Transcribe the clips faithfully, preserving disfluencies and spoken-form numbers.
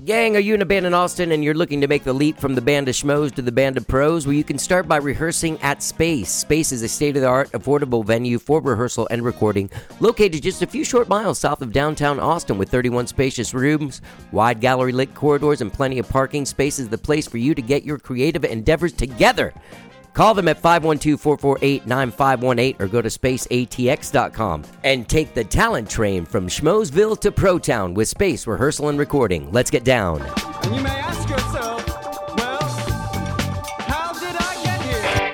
Gang, are you in a band in Austin and you're looking to make the leap from the band of schmoes to the band of pros? Well, you can start by rehearsing at Space. Space is a state-of-the-art, affordable venue for rehearsal and recording, located just a few short miles south of downtown Austin with thirty-one spacious rooms, wide gallery-lit corridors, and plenty of parking. Space is the place for you to get your creative endeavors together. Call them at five one two, four four eight, nine five one eight or go to space a t x dot com and take the talent train from Schmoesville to Pro Town with Space Rehearsal and Recording. Let's get down. And you may ask yourself, well, how did I get here?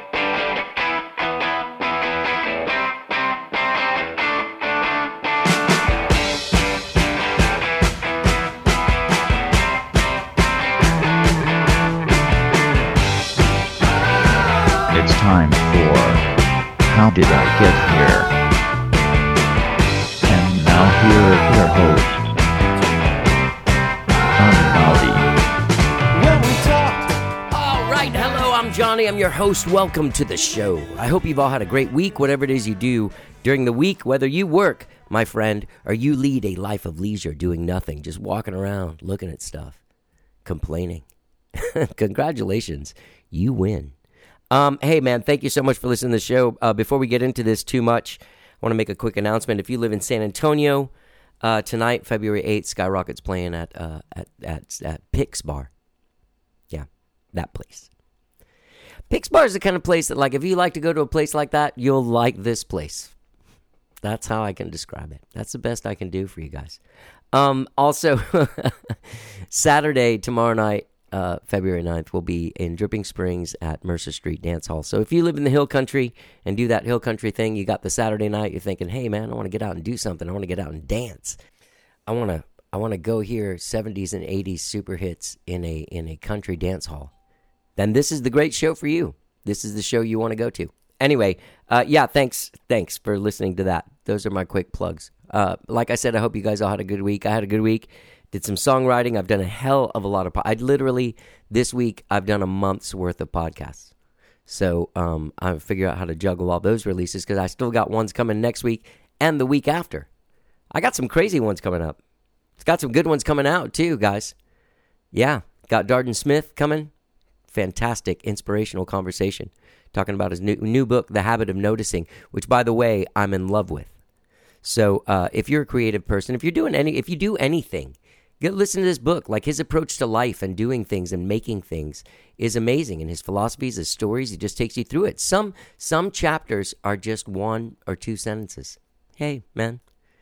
It's time for How Did I Get Here? And now here is your host, When we talked, All right, hello, I'm Johnny. I'm your host. Welcome to the show. I hope you've all had a great week, whatever it is you do during the week, whether you work, my friend, or you lead a life of leisure doing nothing, just walking around, looking at stuff, complaining. Congratulations, you win. Um, hey, man, thank you so much for listening to the show. Uh, before we get into this too much, I want to make a quick announcement. If you live in San Antonio, uh, tonight, February eighth, Skyrocket's playing at, uh, at, at, at Pix Bar. Yeah, that place. Pix Bar is the kind of place that, like, if you like to go to a place like that, you'll like this place. That's how I can describe it. That's the best I can do for you guys. Um, also, Saturday, tomorrow night, Uh, February ninth, will be in Dripping Springs at Mercer Street Dance Hall. So if you live in the Hill Country and do that Hill Country thing, you got the Saturday night, you're thinking, hey, man, I want to get out and do something. I want to get out and dance. I want to I want to go hear seventies and eighties super hits in a in a country dance hall. Then this is the great show for you. This is the show you want to go to. Anyway, uh, yeah, thanks. Thanks for listening to that. Those are my quick plugs. Uh, like I said, I hope you guys all had a good week. I had a good week. Did some songwriting. I've done a hell of a lot of po- I literally, this week, I've done a month's worth of podcasts. So um, I figure out how to juggle all those releases because I still got ones coming next week and the week after. I got some crazy ones coming up. It's got some good ones coming out too, guys. Yeah, got Darden Smith coming. Fantastic, inspirational conversation. Talking about his new, new book, The Habit of Noticing, which, by the way, I'm in love with. So uh, if you're a creative person, if you're doing any, if you do anything, Get, listen to this book. Like, his approach to life and doing things and making things is amazing. And his philosophies, his stories, he just takes you through it. Some some chapters are just one or two sentences. Hey, man,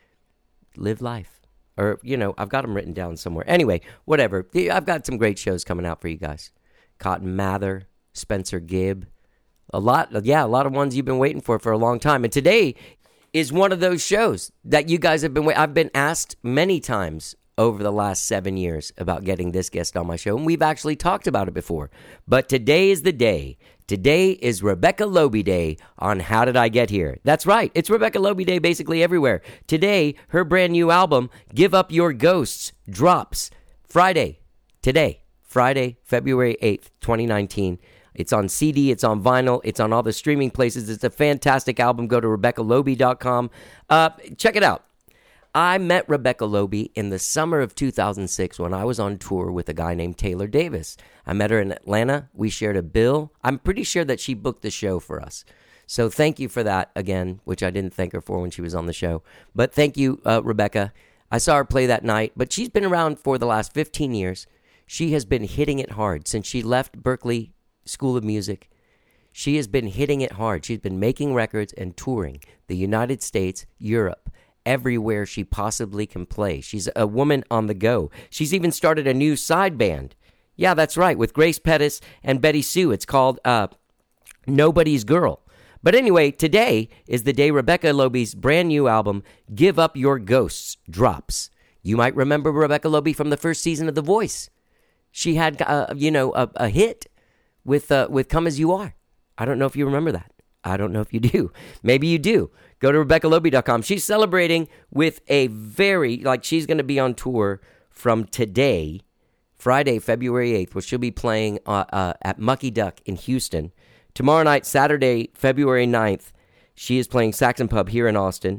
live life. Or, you know, I've got them written down somewhere. Anyway, whatever. I've got some great shows coming out for you guys. Cotton Mather, Spencer Gibb. A lot, yeah, a lot of ones you've been waiting for for a long time. And today is one of those shows that you guys have been waiting. I've been asked many times over the last seven years about getting this guest on my show, and we've actually talked about it before. But today is the day. Today is Rebecca Loby Day on How Did I Get Here? That's right. It's Rebecca Loby Day basically everywhere. Today, her brand new album, Give Up Your Ghosts, drops Friday. Today, Friday, February eighth, twenty nineteen. It's on C D, it's on vinyl, it's on all the streaming places. It's a fantastic album. Go to rebecca loby dot com. Uh, check it out. I met Rebecca Loby in the summer of two thousand six when I was on tour with a guy named Taylor Davis. I met her in Atlanta. We shared a bill. I'm pretty sure that she booked the show for us. So thank you for that again, which I didn't thank her for when she was on the show. But thank you, uh, Rebecca. I saw her play that night, but she's been around for the last fifteen years. She has been hitting it hard since she left Berklee School of Music. She has been hitting it hard. She's been making records and touring the United States, Europe, everywhere she possibly can play. She's a woman on the go. She's even started a new side band. Yeah, that's right, with Grace Pettis and Betty Sue. It's called uh, Nobody's Girl. But anyway, today is the day Rebecca Loby's brand new album, Give Up Your Ghosts, drops. You might remember Rebecca Loby from the first season of The Voice. She had, uh, you know, a, a hit with uh, with Come As You Are. I don't know if you remember that. I don't know if you do. Maybe you do. Go to rebecca loby dot com. She's celebrating with a very, like, she's going to be on tour from today, Friday, February eighth, where she'll be playing uh, uh, at Mucky Duck in Houston. Tomorrow night, Saturday, February ninth, she is playing Saxon Pub here in Austin.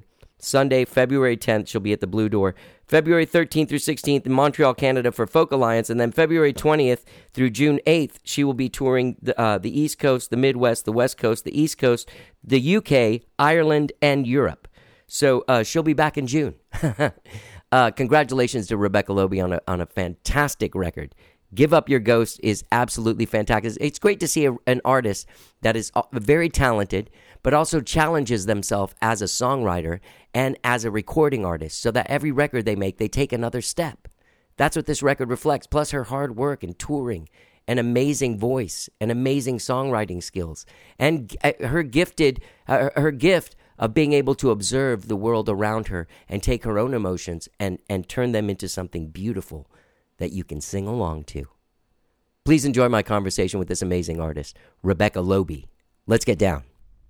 Sunday, February tenth, she'll be at the Blue Door. February thirteenth through sixteenth in Montreal, Canada for Folk Alliance. And then February twentieth through June eighth, she will be touring the, uh, the East Coast, the Midwest, the West Coast, the East Coast, the U K, Ireland, and Europe. So uh, she'll be back in June. uh, congratulations to Rebecca Lobe on a, on a fantastic record. Give Up Your Ghost is absolutely fantastic. It's great to see a, an artist that is very talented, but also challenges themselves as a songwriter and as a recording artist, so that every record they make, they take another step. That's what this record reflects, plus her hard work and touring, an amazing voice, and amazing songwriting skills, and her gifted, uh, her gift of being able to observe the world around her and take her own emotions and, and turn them into something beautiful that you can sing along to. Please enjoy my conversation with this amazing artist, Rebecca Lobe. Let's get down.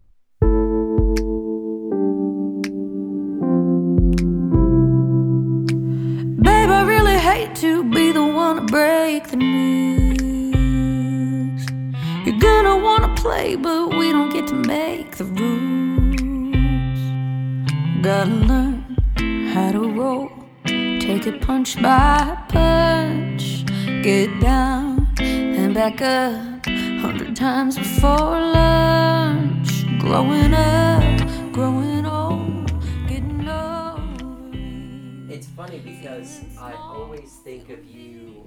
Babe, I really hate to be the one to break the news. You're gonna wanna play, but we don't get to make the rules. Gotta learn how to roll, take it punch by punch, get down and back up hundred times before lunch. Growing up, growing old, getting over it. It's funny because I always think of you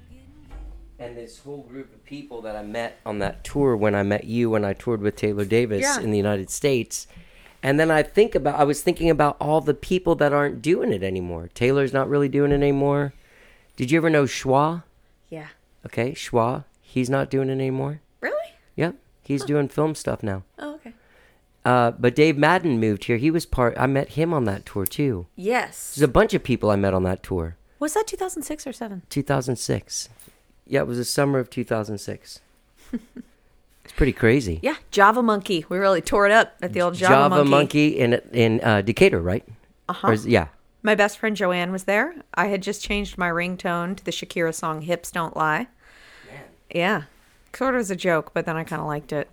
and this whole group of people that I met on that tour when I met you when I toured with Taylor Davis Yeah. in the United States. And then I think about, I was thinking about all the people that aren't doing it anymore. Taylor's not really doing it anymore. Did you ever know Schwa? Yeah. Okay, Schwa. He's not doing it anymore. Really? Yep. He's doing film stuff now. Oh, okay. Uh, but Dave Madden moved here. He was part, I met him on that tour too. Yes. There's a bunch of people I met on that tour. Was that two thousand six or seven? two thousand six. Yeah, it was the summer of two thousand six. It's pretty crazy. Yeah, Java Monkey. We really tore it up at the old Java, Java Monkey. Monkey in in uh, Decatur, right? Uh-huh. Or is- yeah. My best friend Joanne was there. I had just changed my ringtone to the Shakira song Hips Don't Lie. Man. Yeah. Sort of as a joke, but then I kind of liked it.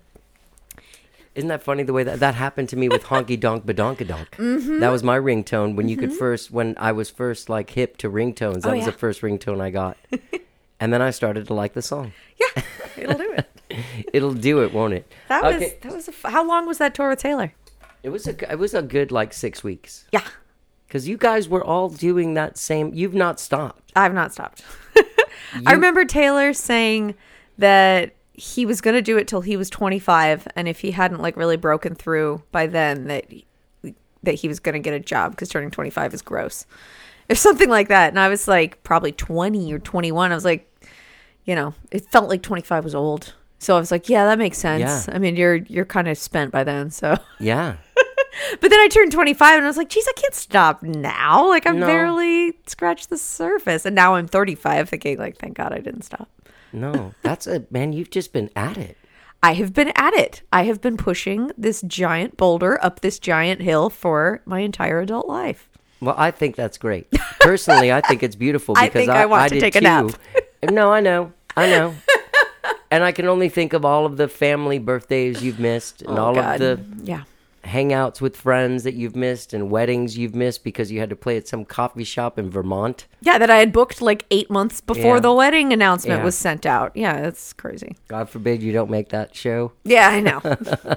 Isn't that funny the way that that happened to me with Honky Donk Badonkadonk? Mm-hmm. That was my ringtone when you Mm-hmm. could first, when I was first like hip to ringtones. That Oh, was yeah. the first ringtone I got. And then I started to like the song. Yeah, it'll do it. It'll do it, won't it? That was Okay. that was a, f- how long was that tour with Taylor? It was a it was a good like six weeks. Yeah, Because you guys were all doing that same. You've not stopped. I've not stopped. You- I remember Taylor saying that he was going to do it till he was twenty-five, and if he hadn't like really broken through by then, that that he was going to get a job because turning twenty-five is gross, or something like that. And I was like probably twenty or twenty-one. I was like, you know, it felt like twenty-five was old. So I was like, yeah, that makes sense. Yeah. I mean, you're you're kind of spent by then. So, Yeah. but then I turned twenty-five and I was like, geez, I can't stop now. Like I've No. barely scratched the surface. And now I'm thirty-five thinking like, thank God I didn't stop. No, that's a man. You've just been at it. I have been at it. I have been pushing this giant boulder up this giant hill for my entire adult life. Well, I think that's great. Personally, I think it's beautiful I because think I want to did take a too. nap. No, I know, I know. And I can only think of all of the family birthdays you've missed, and Oh, all God. of the Yeah. hangouts with friends that you've missed, and weddings you've missed because you had to play at some coffee shop in Vermont. Yeah, that I had booked like eight months before Yeah. the wedding announcement Yeah. was sent out. Yeah, it's crazy. God forbid you don't make that show. Yeah, I know.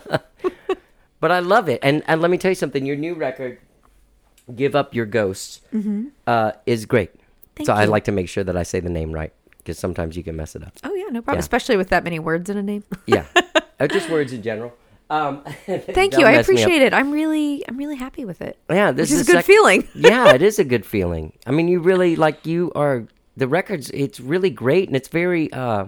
But I love it. And and let me tell you something. Your new record, Give Up Your Ghosts, uh, is great. Mm-hmm. Thank so I you. like to make sure that I say the name right because sometimes you can mess it up. Oh, yeah, no problem. Yeah. Especially with that many words in a name. Yeah. Uh, just words in general. Um, Thank you. I appreciate it. I'm really, I'm really happy with it. Yeah, this Which is is a good sec- feeling. Yeah, it is a good feeling. I mean, you really like you are the records. It's really great, and it's very. Uh,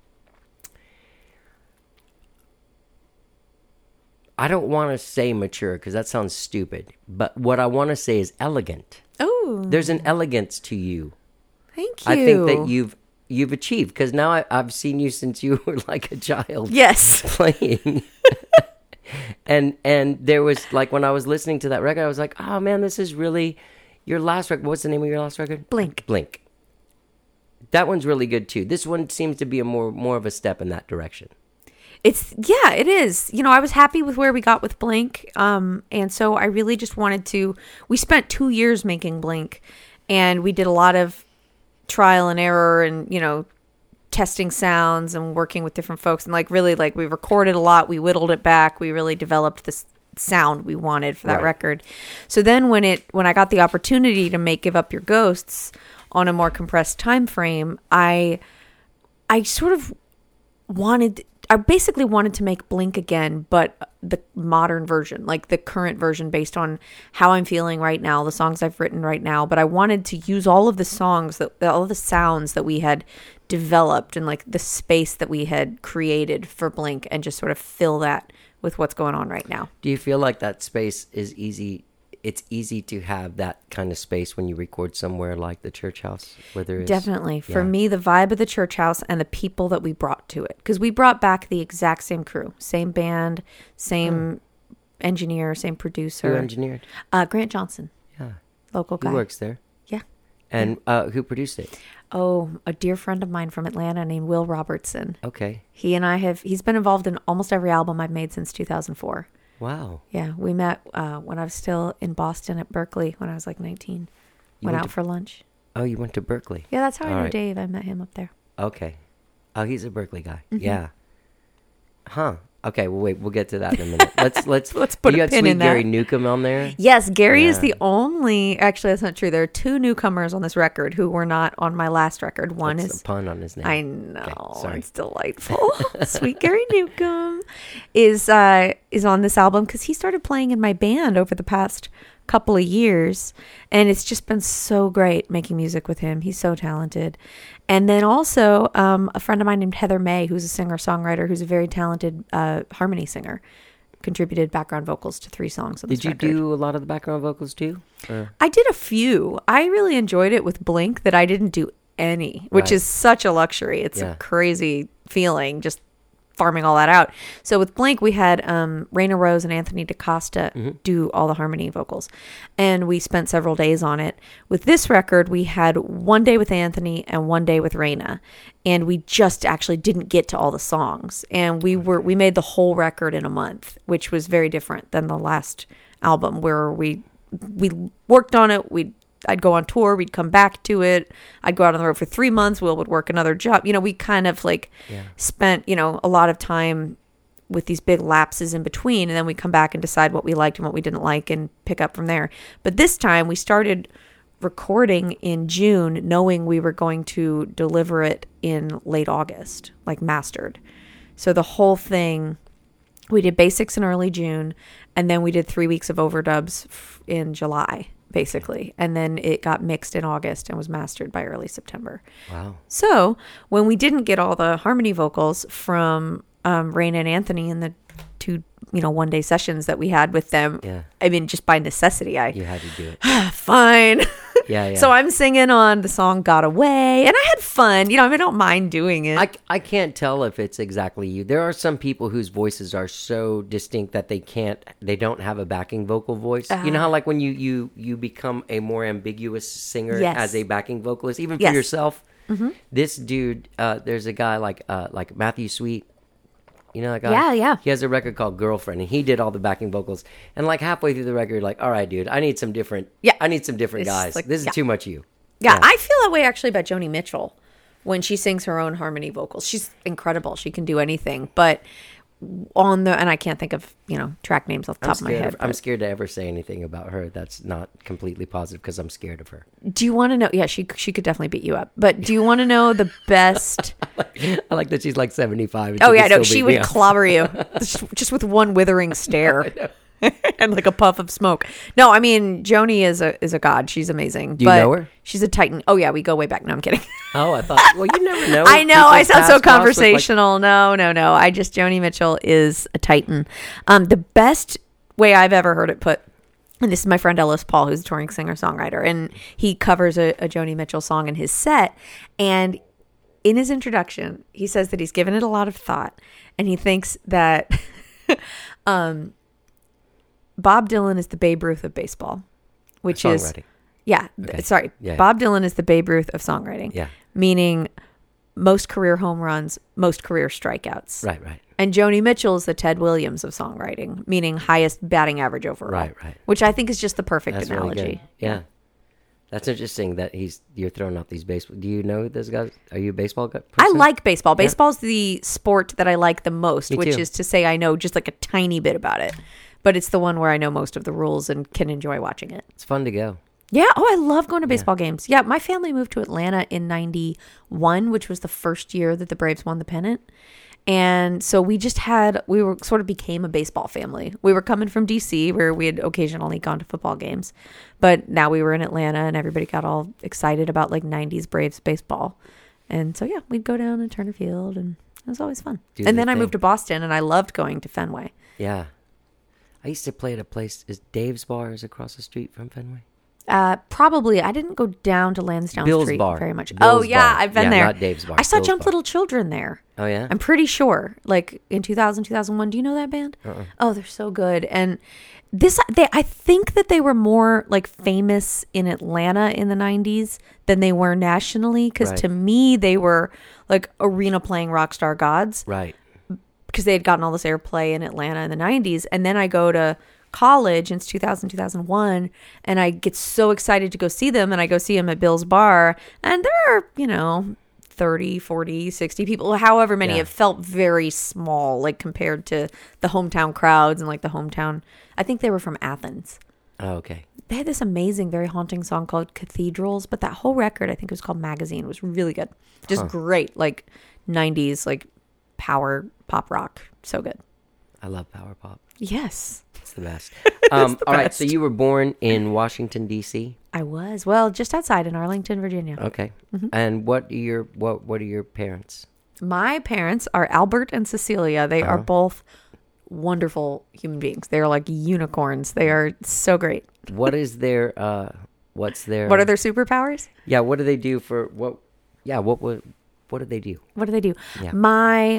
I don't want to say mature because that sounds stupid, but what I want to say is elegant. Oh, There's an elegance to you. thank you. I think that you've you've achieved because now I, I've seen you since you were like a child. Yes. Playing. and and there was like when I was listening to that record, I was like, oh man, this is really your last record. What's the name of your last record? Blink. Blink. That one's really good too. This one seems to be a more more of a step in that direction. It's yeah, it is. You know, I was happy with where we got with Blink, um, and so I really just wanted to. We spent two years making Blink, and we did a lot of trial and error, and you know, testing sounds and working with different folks, and like really, like we recorded a lot. We whittled it back. We really developed this sound we wanted for that Right. record. So then, when it when I got the opportunity to make "Give Up Your Ghosts" on a more compressed time frame, I I sort of wanted. I basically wanted to make Blink again, but the modern version, like the current version based on how I'm feeling right now, the songs I've written right now. But I wanted to use all of the songs, that all of the sounds that we had developed and like the space that we had created for Blink and just sort of fill that with what's going on right now. Do you feel like that space is easy? It's easy to have that kind of space when you record somewhere like the Church House, where there is Definitely. For yeah. me, the vibe of the Church House and the people that we brought to it. Because we brought back the exact same crew. Same band, same engineer, same producer. Who engineered? Uh, Grant Johnson, Yeah, local guy. he works there. Yeah. And uh, who produced it? Oh, a dear friend of mine from Atlanta named Will Robertson. Okay. He and I have, he's been involved in almost every album I've made since two thousand four. Wow. Yeah, we met uh, when I was still in Boston at Berkeley when I was like nineteen. You Went went out to- for lunch. Oh, you went to Berkeley. Yeah, that's how I All know right. Dave. I met him up there. Okay. Oh, he's a Berkeley guy. Mm-hmm. Yeah. Huh. Okay. Well, wait. We'll get to that in a minute. Let's let's Let's put you a had pin Sweet in Gary that. Newcomb on there. Yes, Gary is Yeah. the only. Actually, that's not true. There are two newcomers on this record who were not on my last record. One That's is a pun on his name. I know, sorry. it's delightful. Sweet Gary Newcomb is uh, is on this album because he started playing in my band over the past couple of years, and it's just been so great making music with him. He's so talented. And then also um, a friend of mine named Heather May, who's a singer-songwriter, who's a very talented uh, harmony singer, contributed background vocals to three songs on this Did you record. do a lot of the background vocals too? Or- I did a few. I really enjoyed it with Blink that I didn't do any, which Right. is such a luxury. It's Yeah. a crazy feeling just farming all that out. So with Blink, we had um, Raina Rose and Anthony DaCosta Mm-hmm. do all the harmony vocals. And we spent several days on it. With this record, we had one day with Anthony and one day with Raina. And we just actually didn't get to all the songs. And we were we made the whole record in a month, which was very different than the last album where we we worked on it. We'd I'd go on tour. We'd come back to it. I'd go out on the road for three months. Will would work another job. You know, we kind of like Yeah. spent, you know, a lot of time with these big lapses in between. And then we come back and decide what we liked and what we didn't like and pick up from there. But this time we started recording in June, knowing we were going to deliver it in late August, like mastered. So the whole thing, we did basics in early June, and then we did three weeks of overdubs f- in July, basically. And then it got mixed in August and was mastered by early September. Wow. So when we didn't get all the harmony vocals from um, Raina and Anthony in the two, you know, one day sessions that we had with them, Yeah. I mean, just by necessity, I, You had to do it. fine. Yeah, yeah. So I'm singing on the song Got Away, and I had fun. You know, I, mean, I don't mind doing it. I, I can't tell if it's exactly you. There are some people whose voices are so distinct that they can't, they don't have a backing vocal voice. You know how like when you, you, you become a more ambiguous singer Yes. as a backing vocalist, even for Yes. yourself? Mm-hmm. This dude, uh, there's a guy like uh, like Matthew Sweet. You know that guy? Yeah, yeah. He has a record called Girlfriend, and he did all the backing vocals. And like halfway through the record, like, all right, dude, I need some different. Yeah. I need some different It's guys. like- this is yeah. too much you. Yeah, I feel that way actually about Joni Mitchell when she sings her own harmony vocals. She's incredible. She can do anything. But on the, and I can't think of, you know, track names off the I'm top of my scared. head. Of, I'm but- scared to ever say anything about her that's not completely positive because I'm scared of her. Do you want to know? Yeah, she she could definitely beat you up. But do you want to know the best? I like that she's like seventy-five. And Oh she yeah, can no, still she beat would me up. clobber you just, just with one withering stare and like a puff of smoke. No, I mean Joni is a is a god. She's amazing. Do you but know her? She's a titan. Oh yeah, we go way back. No, I'm kidding. Oh, I thought. Well, you never know. I know. I People's sound so past cross with, like- conversational. no, no, no. I just Joni Mitchell is a titan. Um, the best way I've ever heard it put. And this is my friend Ellis Paul, who's a touring singer-songwriter, and he covers a, a Joni Mitchell song in his set. And in his introduction, he says that he's given it a lot of thought, and he thinks that um, Bob Dylan is the Babe Ruth of baseball, which is Songwriting. yeah. th- Okay. Sorry, Yeah. Bob Dylan is the Babe Ruth of songwriting. Yeah. meaning most career home runs, most career strikeouts. Right, right. And Joni Mitchell is the Ted Williams of songwriting, meaning highest batting average overall. Right, right. Which I think is just the perfect That's analogy. really good. Yeah. That's interesting that he's you're throwing out these baseball. Do you know this guy? Are you a baseball guy? I person? like baseball. Baseball's the sport that I like the most, Me which too. is to say I know just like a tiny bit about it. But it's the one where I know most of the rules and can enjoy watching it. It's fun to go. Yeah. Oh, I love going to baseball games. Yeah. My family moved to Atlanta in ninety-one, which was the first year that the Braves won the pennant. And so we just had, we were sort of became a baseball family. We were coming from D C where we had occasionally gone to football games. But now we were in Atlanta and everybody got all excited about like nineties Braves baseball. And so, yeah, we'd go down to Turner Field and it was always fun. Do and the then I thing. moved to Boston and I loved going to Fenway. Yeah. I used to play at a place. Is Dave's Bar is across the street from Fenway? Uh, probably. I didn't go down to Lansdowne Bill's Street Bar. very much. Bill's oh, yeah. Bar. I've been Yeah, there. not Dave's Bar. I saw Bill's Jump Bar. Little Children there. Oh, yeah? I'm pretty sure, like in two thousand, two thousand one. Do you know that band? Uh-uh. Oh, they're so good. And this, they, I think that they were more like famous in Atlanta in the nineties than they were nationally. Because Right. to me, they were like arena playing rock star gods Right. because they had gotten all this airplay in Atlanta in the nineties. And then I go to college in two thousand, two thousand one, and I get so excited to go see them. And I go see them at Bill's Bar. And there are, you know, thirty, forty, sixty people, however many. Yeah. It felt very small, like compared to the hometown crowds and like the hometown. I think they were from Athens. Oh, okay. They had this amazing, very haunting song called Cathedrals, but that whole record, I think it was called Magazine, was really good. Just Huh. great, like nineties, like power pop rock. So good. I love power pop. Yes, It's the best. Um, the all right. So best. you were born in Washington, D C? I was. Well, just outside in Arlington, Virginia. Okay. Mm-hmm. And what are your what what are your parents? My parents are Albert and Cecilia. They are Uh-huh. both wonderful human beings. They are like unicorns. They are so great. What is their uh what's their What are their superpowers? Yeah, what do they do for what Yeah, what what what do they do? What do they do? Yeah. My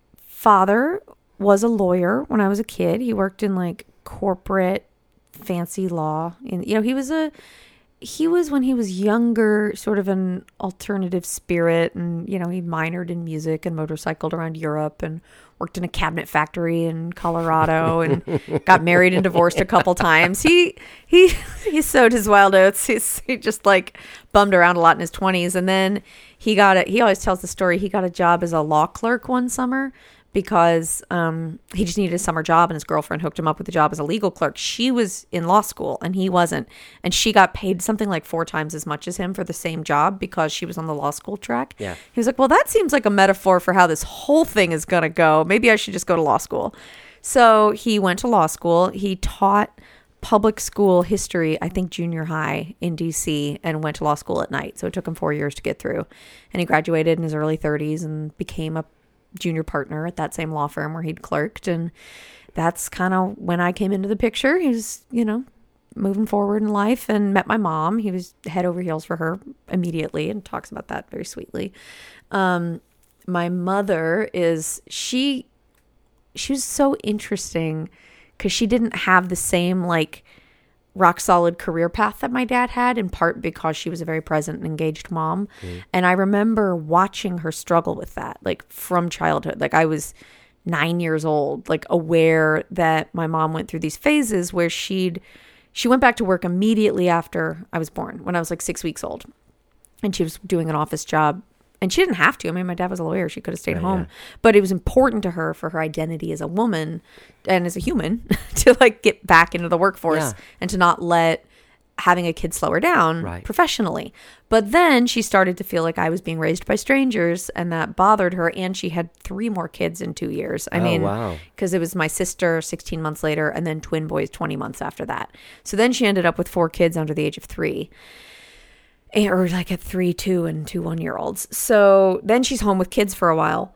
father was a lawyer when I was a kid. He worked in like corporate fancy law. And you know, he was a he was when he was younger sort of an alternative spirit, and you know, he minored in music and motorcycled around Europe and worked in a cabinet factory in Colorado and got married and divorced a couple times. He he he sowed his wild oats. He's, he just like bummed around a lot in his twenties, and then he got a, he always tells the story. He got a job as a law clerk one summer because um, he just needed a summer job, and his girlfriend hooked him up with a job as a legal clerk. She was in law school and he wasn't, and she got paid something like four times as much as him for the same job because she was on the law school track. Yeah. He was like, well, that seems like a metaphor for how this whole thing is going to go. Maybe I should just go to law school. So he went to law school. He taught public school history, I think junior high in D C, and went to law school at night. So it took him four years to get through. And he graduated in his early thirties and became a junior partner at that same law firm where he'd clerked. And that's kind of when I came into the picture. He was, you know, moving forward in life, and met my mom. He was head over heels for her immediately and talks about that very sweetly. Um, my mother is, she, she was so interesting because she didn't have the same like rock solid career path that my dad had, in part because she was a very present and engaged mom. Mm. And I remember watching her struggle with that, like from childhood. Like I was nine years old, like aware that my mom went through these phases where she'd, she went back to work immediately after I was born, when I was like six weeks old. And she was doing an office job. And she didn't have to. I mean, my dad was a lawyer. She could have stayed Right, home. yeah. But it was important to her for her identity as a woman and as a human to like get back into the workforce Yeah. and to not let having a kid slow her down Right. professionally. But then she started to feel like I was being raised by strangers, and that bothered her. And she had three more kids in two years. I Oh, mean, wow. because it was my sister sixteen months later and then twin boys twenty months after that. So then she ended up with four kids under the age of three. Or like at three, two, and two one-year-olds. So then she's home with kids for a while.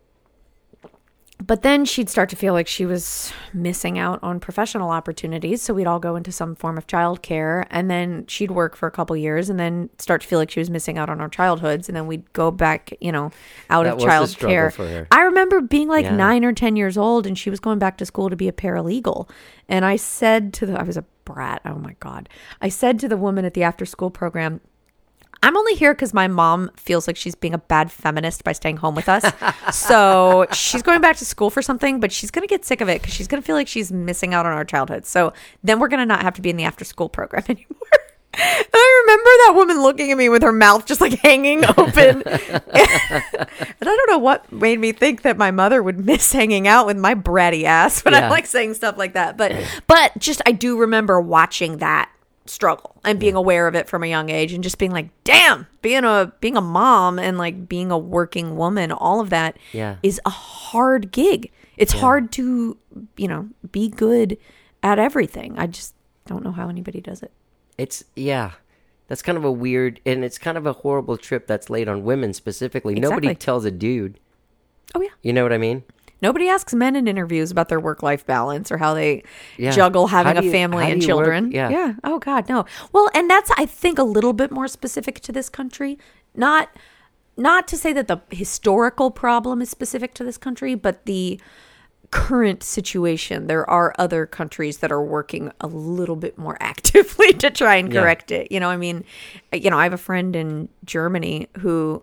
But then she'd start to feel like she was missing out on professional opportunities. So we'd all go into some form of childcare. And then she'd work for a couple years and then start to feel like she was missing out on our childhoods. And then we'd go back, you know, out That of was the struggle childcare. for her. I remember being like Yeah. nine or ten years old, and she was going back to school to be a paralegal. And I said to the, I was a brat. Oh my God. I said to the woman at the after school program, I'm only here because my mom feels like she's being a bad feminist by staying home with us. So she's going back to school for something, but she's going to get sick of it because she's going to feel like she's missing out on our childhood. So then we're going to not have to be in the after school program anymore. And I remember that woman looking at me with her mouth just like hanging open. And I don't know what made me think that my mother would miss hanging out with my bratty ass when Yeah. I'm like saying stuff like that. But but just I do remember watching that struggle and being aware of it from a young age and just being like, damn, being a being a mom and like being a working woman, all of that Yeah. is a hard gig. It's hard to, you know, be good at everything. I just don't know how anybody does it. It's, yeah, that's kind of a weird, and it's kind of a horrible trip that's laid on women specifically. Nobody Exactly. tells a dude. Oh, yeah. You know what I mean? Nobody asks men in interviews about their work-life balance or how they Yeah. juggle How having do a you- family how and do you work- children. yeah. Yeah. Oh, God, no. Well, and that's, I think, a little bit more specific to this country. Not, not to say that the historical problem is specific to this country, but the current situation. There are other countries that are working a little bit more actively to try and Yeah. correct it. You know, I mean, you know, I have a friend in Germany who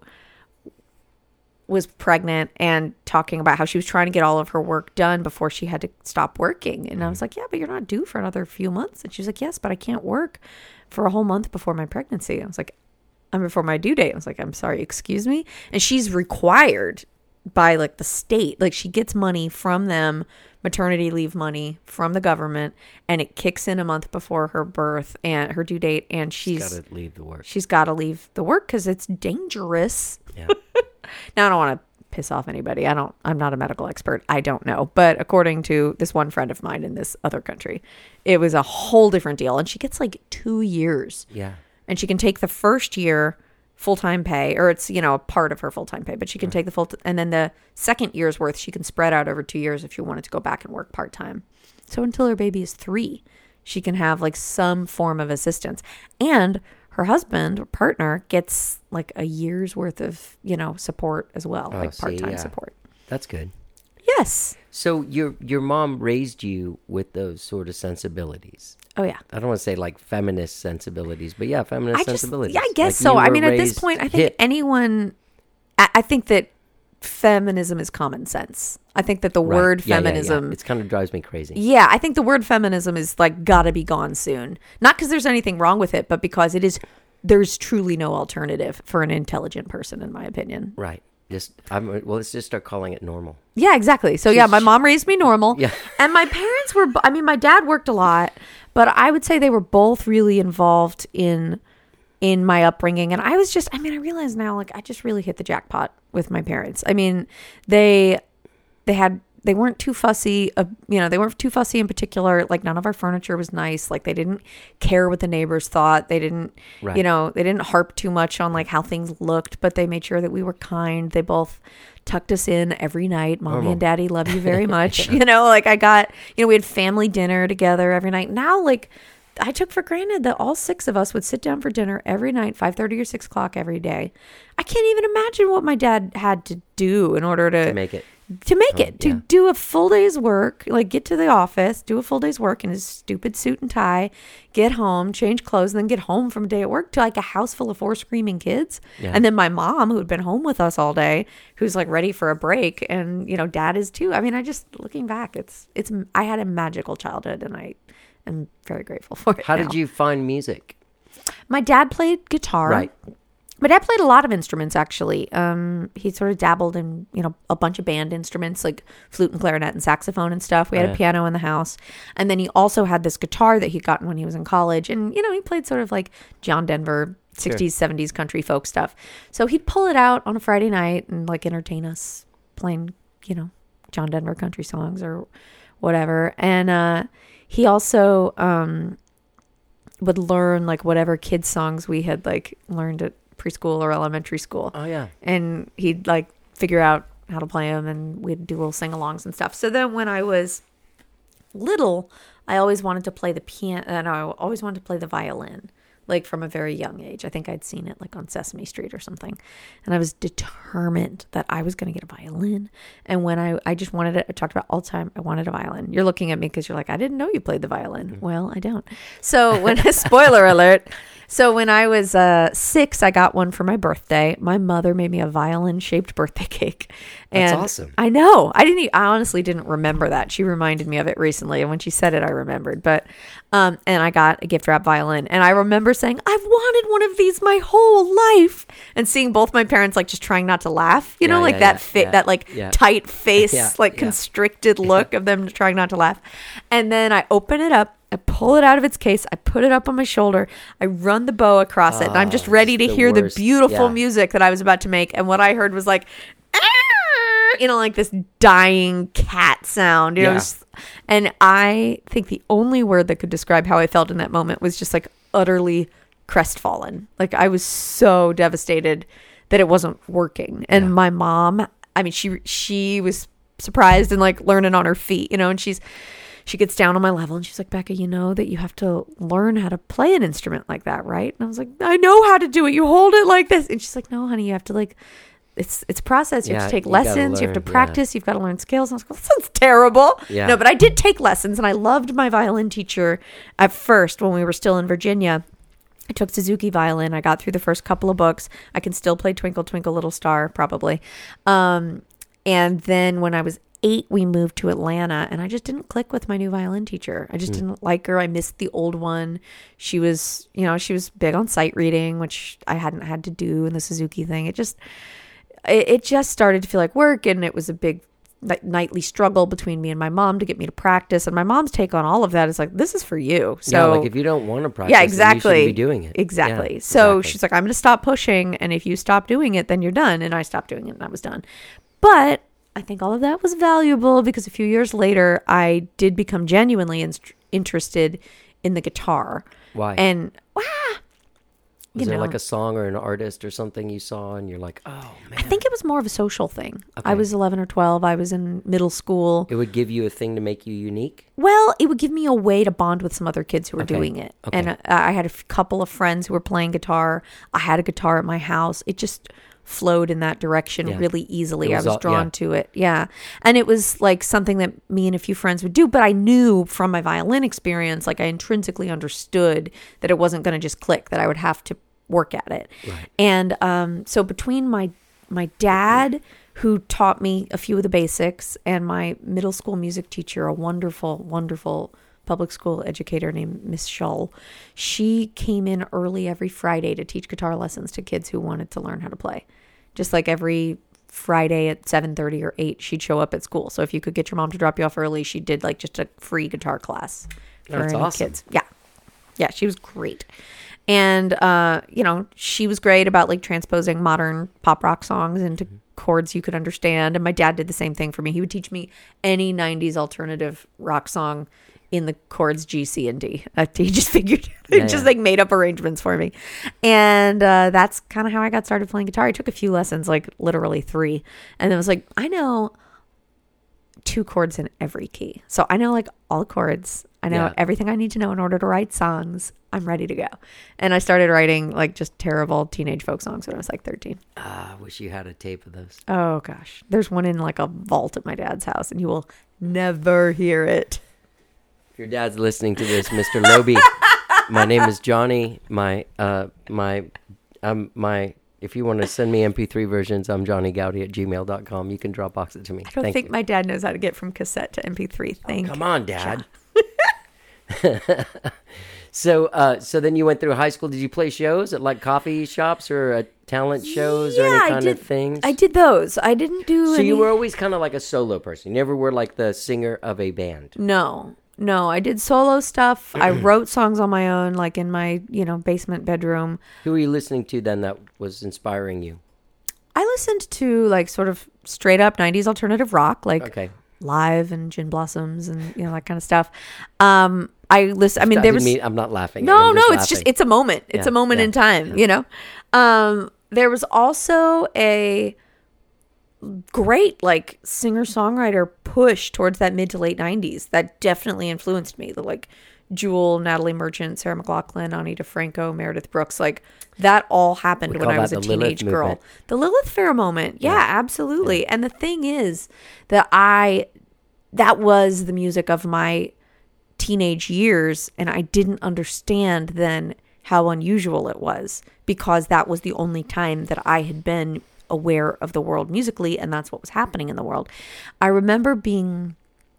was pregnant and talking about how she was trying to get all of her work done before she had to stop working. And I was like, yeah, but you're not due for another few months. And she was like, yes, but I can't work for a whole month before my pregnancy. I was like, I'm before my due date. I was like, I'm sorry, excuse me. And she's required by like the state, like she gets money from them, maternity leave money from the government, and it kicks in a month before her birth and her due date. And she's, Got to leave the work. she's got to leave the work because it's dangerous. Yeah. Now, I don't want to piss off anybody. I don't, I'm not a medical expert. I don't know. But according to this one friend of mine in this other country, it was a whole different deal. And she gets like two years. Yeah. And she can take the first year full-time pay, or it's, you know, a part of her full-time pay, but she can take the full, t- and then the second year's worth, she can spread out over two years if she wanted to go back and work part-time. So until her baby is three, she can have like some form of assistance. And her husband or partner gets like a year's worth of, you know, support as well, Oh, like see, part-time yeah. support. That's good. Yes. So your your mom raised you with those sort of sensibilities. Oh, yeah. I don't want to say like feminist sensibilities, but yeah, feminist I just, sensibilities. yeah, I guess Like so. you I were mean, at this raised point, I think hip. anyone, I, I think that feminism is common sense. I think that the Right. word Yeah, yeah, yeah. feminism, It's kind of drives me crazy. yeah, I think the word feminism is like gotta be gone soon. Not because there's anything wrong with it, but because it is, there's truly no alternative for an intelligent person, in my opinion. Right. Just I'm well. Let's just start calling it normal. Yeah, exactly. So yeah, my mom raised me normal. Yeah. And my parents were, I mean, my dad worked a lot, but I would say they were both really involved in in my upbringing. And I was just, I mean, I realize now, like, I just really hit the jackpot with my parents. I mean, they they had they weren't too fussy, uh, you know, they weren't too fussy in particular. Like, none of our furniture was nice. Like, they didn't care what the neighbors thought. They didn't, Right. you know, they didn't harp too much on like how things looked, but they made sure that we were kind. They both tucked us in every night. Mommy Normal. and daddy love you very much. You know, like I got, you know, we had family dinner together every night. Now, like, I took for granted that all six of us would sit down for dinner every night, five thirty or six o'clock every day. I can't even imagine what my dad had to do in order to, To make it. to make it, to yeah. do a full day's work, like get to the office, do a full day's work in his stupid suit and tie, get home, change clothes, and then get home from a day at work to like a house full of four screaming kids. Yeah. And then my mom, who had been home with us all day, who's like ready for a break. And, you know, dad is too. I mean, I just, looking back, it's, it's, I had a magical childhood and I am very grateful for it. How now. did you find music? My dad played guitar. Right. My dad played a lot of instruments, actually. Um, he sort of dabbled in, you know, a bunch of band instruments like flute and clarinet and saxophone and stuff. We had Oh, yeah. a piano in the house. And then he also had this guitar that he'd gotten when he was in college. And, you know, he played sort of like John Denver, sixties, seventies country folk stuff. So he'd pull it out on a Friday night and like entertain us playing, you know, John Denver country songs or whatever. And uh, he also um, would learn like whatever kids songs we had like learned at preschool or elementary school. Oh yeah. And he'd like figure out how to play them and we'd do little sing-alongs and stuff. So then when I was little, I always wanted to play the piano and I always wanted to play the violin. like from a very young age. I think I'd seen it like on Sesame Street or something. And I was determined that I was going to get a violin. And when I, I just wanted it, I talked about all the time, I wanted a violin. You're looking at me because you're like, I didn't know you played the violin. Mm-hmm. Well, I don't. So when, spoiler alert. So when I was uh, six, I got one for my birthday. My mother made me a violin-shaped birthday cake. And That's awesome. I know. I didn't. e- I honestly didn't remember that. She reminded me of it recently, and when she said it, I remembered. But, um, and I got a gift wrap violin, and I remember saying, "I've wanted one of these my whole life," and seeing both my parents like just trying not to laugh. You know, Yeah, like yeah, that yeah, fit, yeah, that like yeah. tight face, Yeah, like yeah. constricted look of them trying not to laugh. And then I open it up. I pull it out of its case. I put it up on my shoulder. I run the bow across it, and I'm just Oh, ready to it's the hear worst. the beautiful Yeah. music that I was about to make. And what I heard was like, "Ah!" you know, like this dying cat sound. It Yeah. was, and I think the only word that could describe how I felt in that moment was just like utterly crestfallen. Like I was so devastated that it wasn't working. And Yeah. my mom, I mean, she she was surprised and like learning on her feet, you know, and she's she gets down on my level and she's like, "Becca, you know that you have to learn how to play an instrument like that, right?" And I was like, "I know how to do it. You hold it like this." And she's like, "No, honey, you have to like, it's it's a process. You have Yeah, to take you gotta lessons. You have to learn, yeah. practice. You've got to learn skills." And I was like, "That sounds terrible." Yeah. No, but I did take lessons, and I loved my violin teacher at first when we were still in Virginia. I took Suzuki violin. I got through the first couple of books. I can still play Twinkle, Twinkle, Little Star, probably. Um, and then when I was eight, we moved to Atlanta, and I just didn't click with my new violin teacher. I just Mm. didn't like her. I missed the old one. She was, you know, she was big on sight reading, which I hadn't had to do in the Suzuki thing. It just, it, it just started to feel like work, and it was a big like, nightly struggle between me and my mom to get me to practice. And my mom's take on all of that is like, this is for you. So yeah, like if you don't want to practice, yeah, then exactly. you shouldn't be doing it. Exactly. Yeah, so exactly. she's like, I'm going to stop pushing. And if you stop doing it, then you're done. And I stopped doing it and I was done. But I think all of that was valuable because a few years later, I did become genuinely in- interested in the guitar. Why? And ah, Was you there know, like a song or an artist or something you saw and you're like, oh man, I think it was more of a social thing. Okay. I was eleven or twelve. I was in middle school. it would give you a thing to make you unique? Well, it would give me a way to bond with some other kids who were Okay. doing it. Okay. And uh, I had a f- couple of friends who were playing guitar. I had a guitar at my house. It just flowed in that direction Yeah. really easily. It I was was all- drawn yeah. to it. Yeah. And it was like something that me and a few friends would do, but I knew from my violin experience, like I intrinsically understood that it wasn't going to just click, that I would have to work at it. Right. And um, so between my my dad, who taught me a few of the basics, and my middle school music teacher, a wonderful, wonderful public school educator named Miss Shull, she came in early every Friday to teach guitar lessons to kids who wanted to learn how to play. Just like every Friday at seven thirty or eight, she'd show up at school. So if you could get your mom to drop you off early, she did like just a free guitar class for That's any awesome. kids. Yeah. Yeah, she was great. And, uh, you know, she was great about like transposing modern pop rock songs into chords you could understand. And my dad did the same thing for me. He would teach me any nineties alternative rock song in the chords G, C, and D. Uh, he just figured, Yeah, just yeah. like made up arrangements for me. And uh, that's kind of how I got started playing guitar. I took a few lessons, like literally three. And it was like, I know two chords in every key. So I know like all the chords. I know Yeah. everything I need to know in order to write songs. I'm ready to go. And I started writing like just terrible teenage folk songs when I was like thirteen. Ah, I wish you had a tape of those. Oh gosh. There's one in like a vault at my dad's house and you will never hear it. If your dad's listening to this, Mister Loby, my name is Johnny. My, uh, my, um, my, if you want to send me M P three versions, I'm Johnny Gowdy at gmail dot com. You can Dropbox it to me. I don't Thank think you. my dad knows how to get from cassette to M P three. Thank Come on, Dad. so, uh, so then you went through high school. Did you play shows at like coffee shops or uh, talent shows or Yeah, any I kind did- of things? I did those. I didn't do So any... you were always kind of like a solo person. You never were like the singer of a band. No, no. I did solo stuff. I wrote songs on my own, like in my, you know, basement bedroom. Who were you listening to then that was inspiring you? I listened to like sort of straight up nineties alternative rock, like Okay. Live and Gin Blossoms and, you know, that kind of stuff. Um, I listen, I mean, I there didn't was... mean- I'm not laughing. No, I'm no, just it's just laughing. it's a moment. It's Yeah, a moment yeah, in time, you know. Um, there was also a great like singer-songwriter push towards that mid to late nineties that definitely influenced me. The like Jewel, Natalie Merchant, Sarah McLachlan, Ani DeFranco, Meredith Brooks. Like that all happened We when call I was that a the Lilith teenage girl. movement. The Lilith Fair moment. Yeah, absolutely. And the thing is that I, that was the music of my teenage years. And I didn't understand then how unusual it was, because that was the only time that I had been aware of the world musically, and that's what was happening in the world. I remember being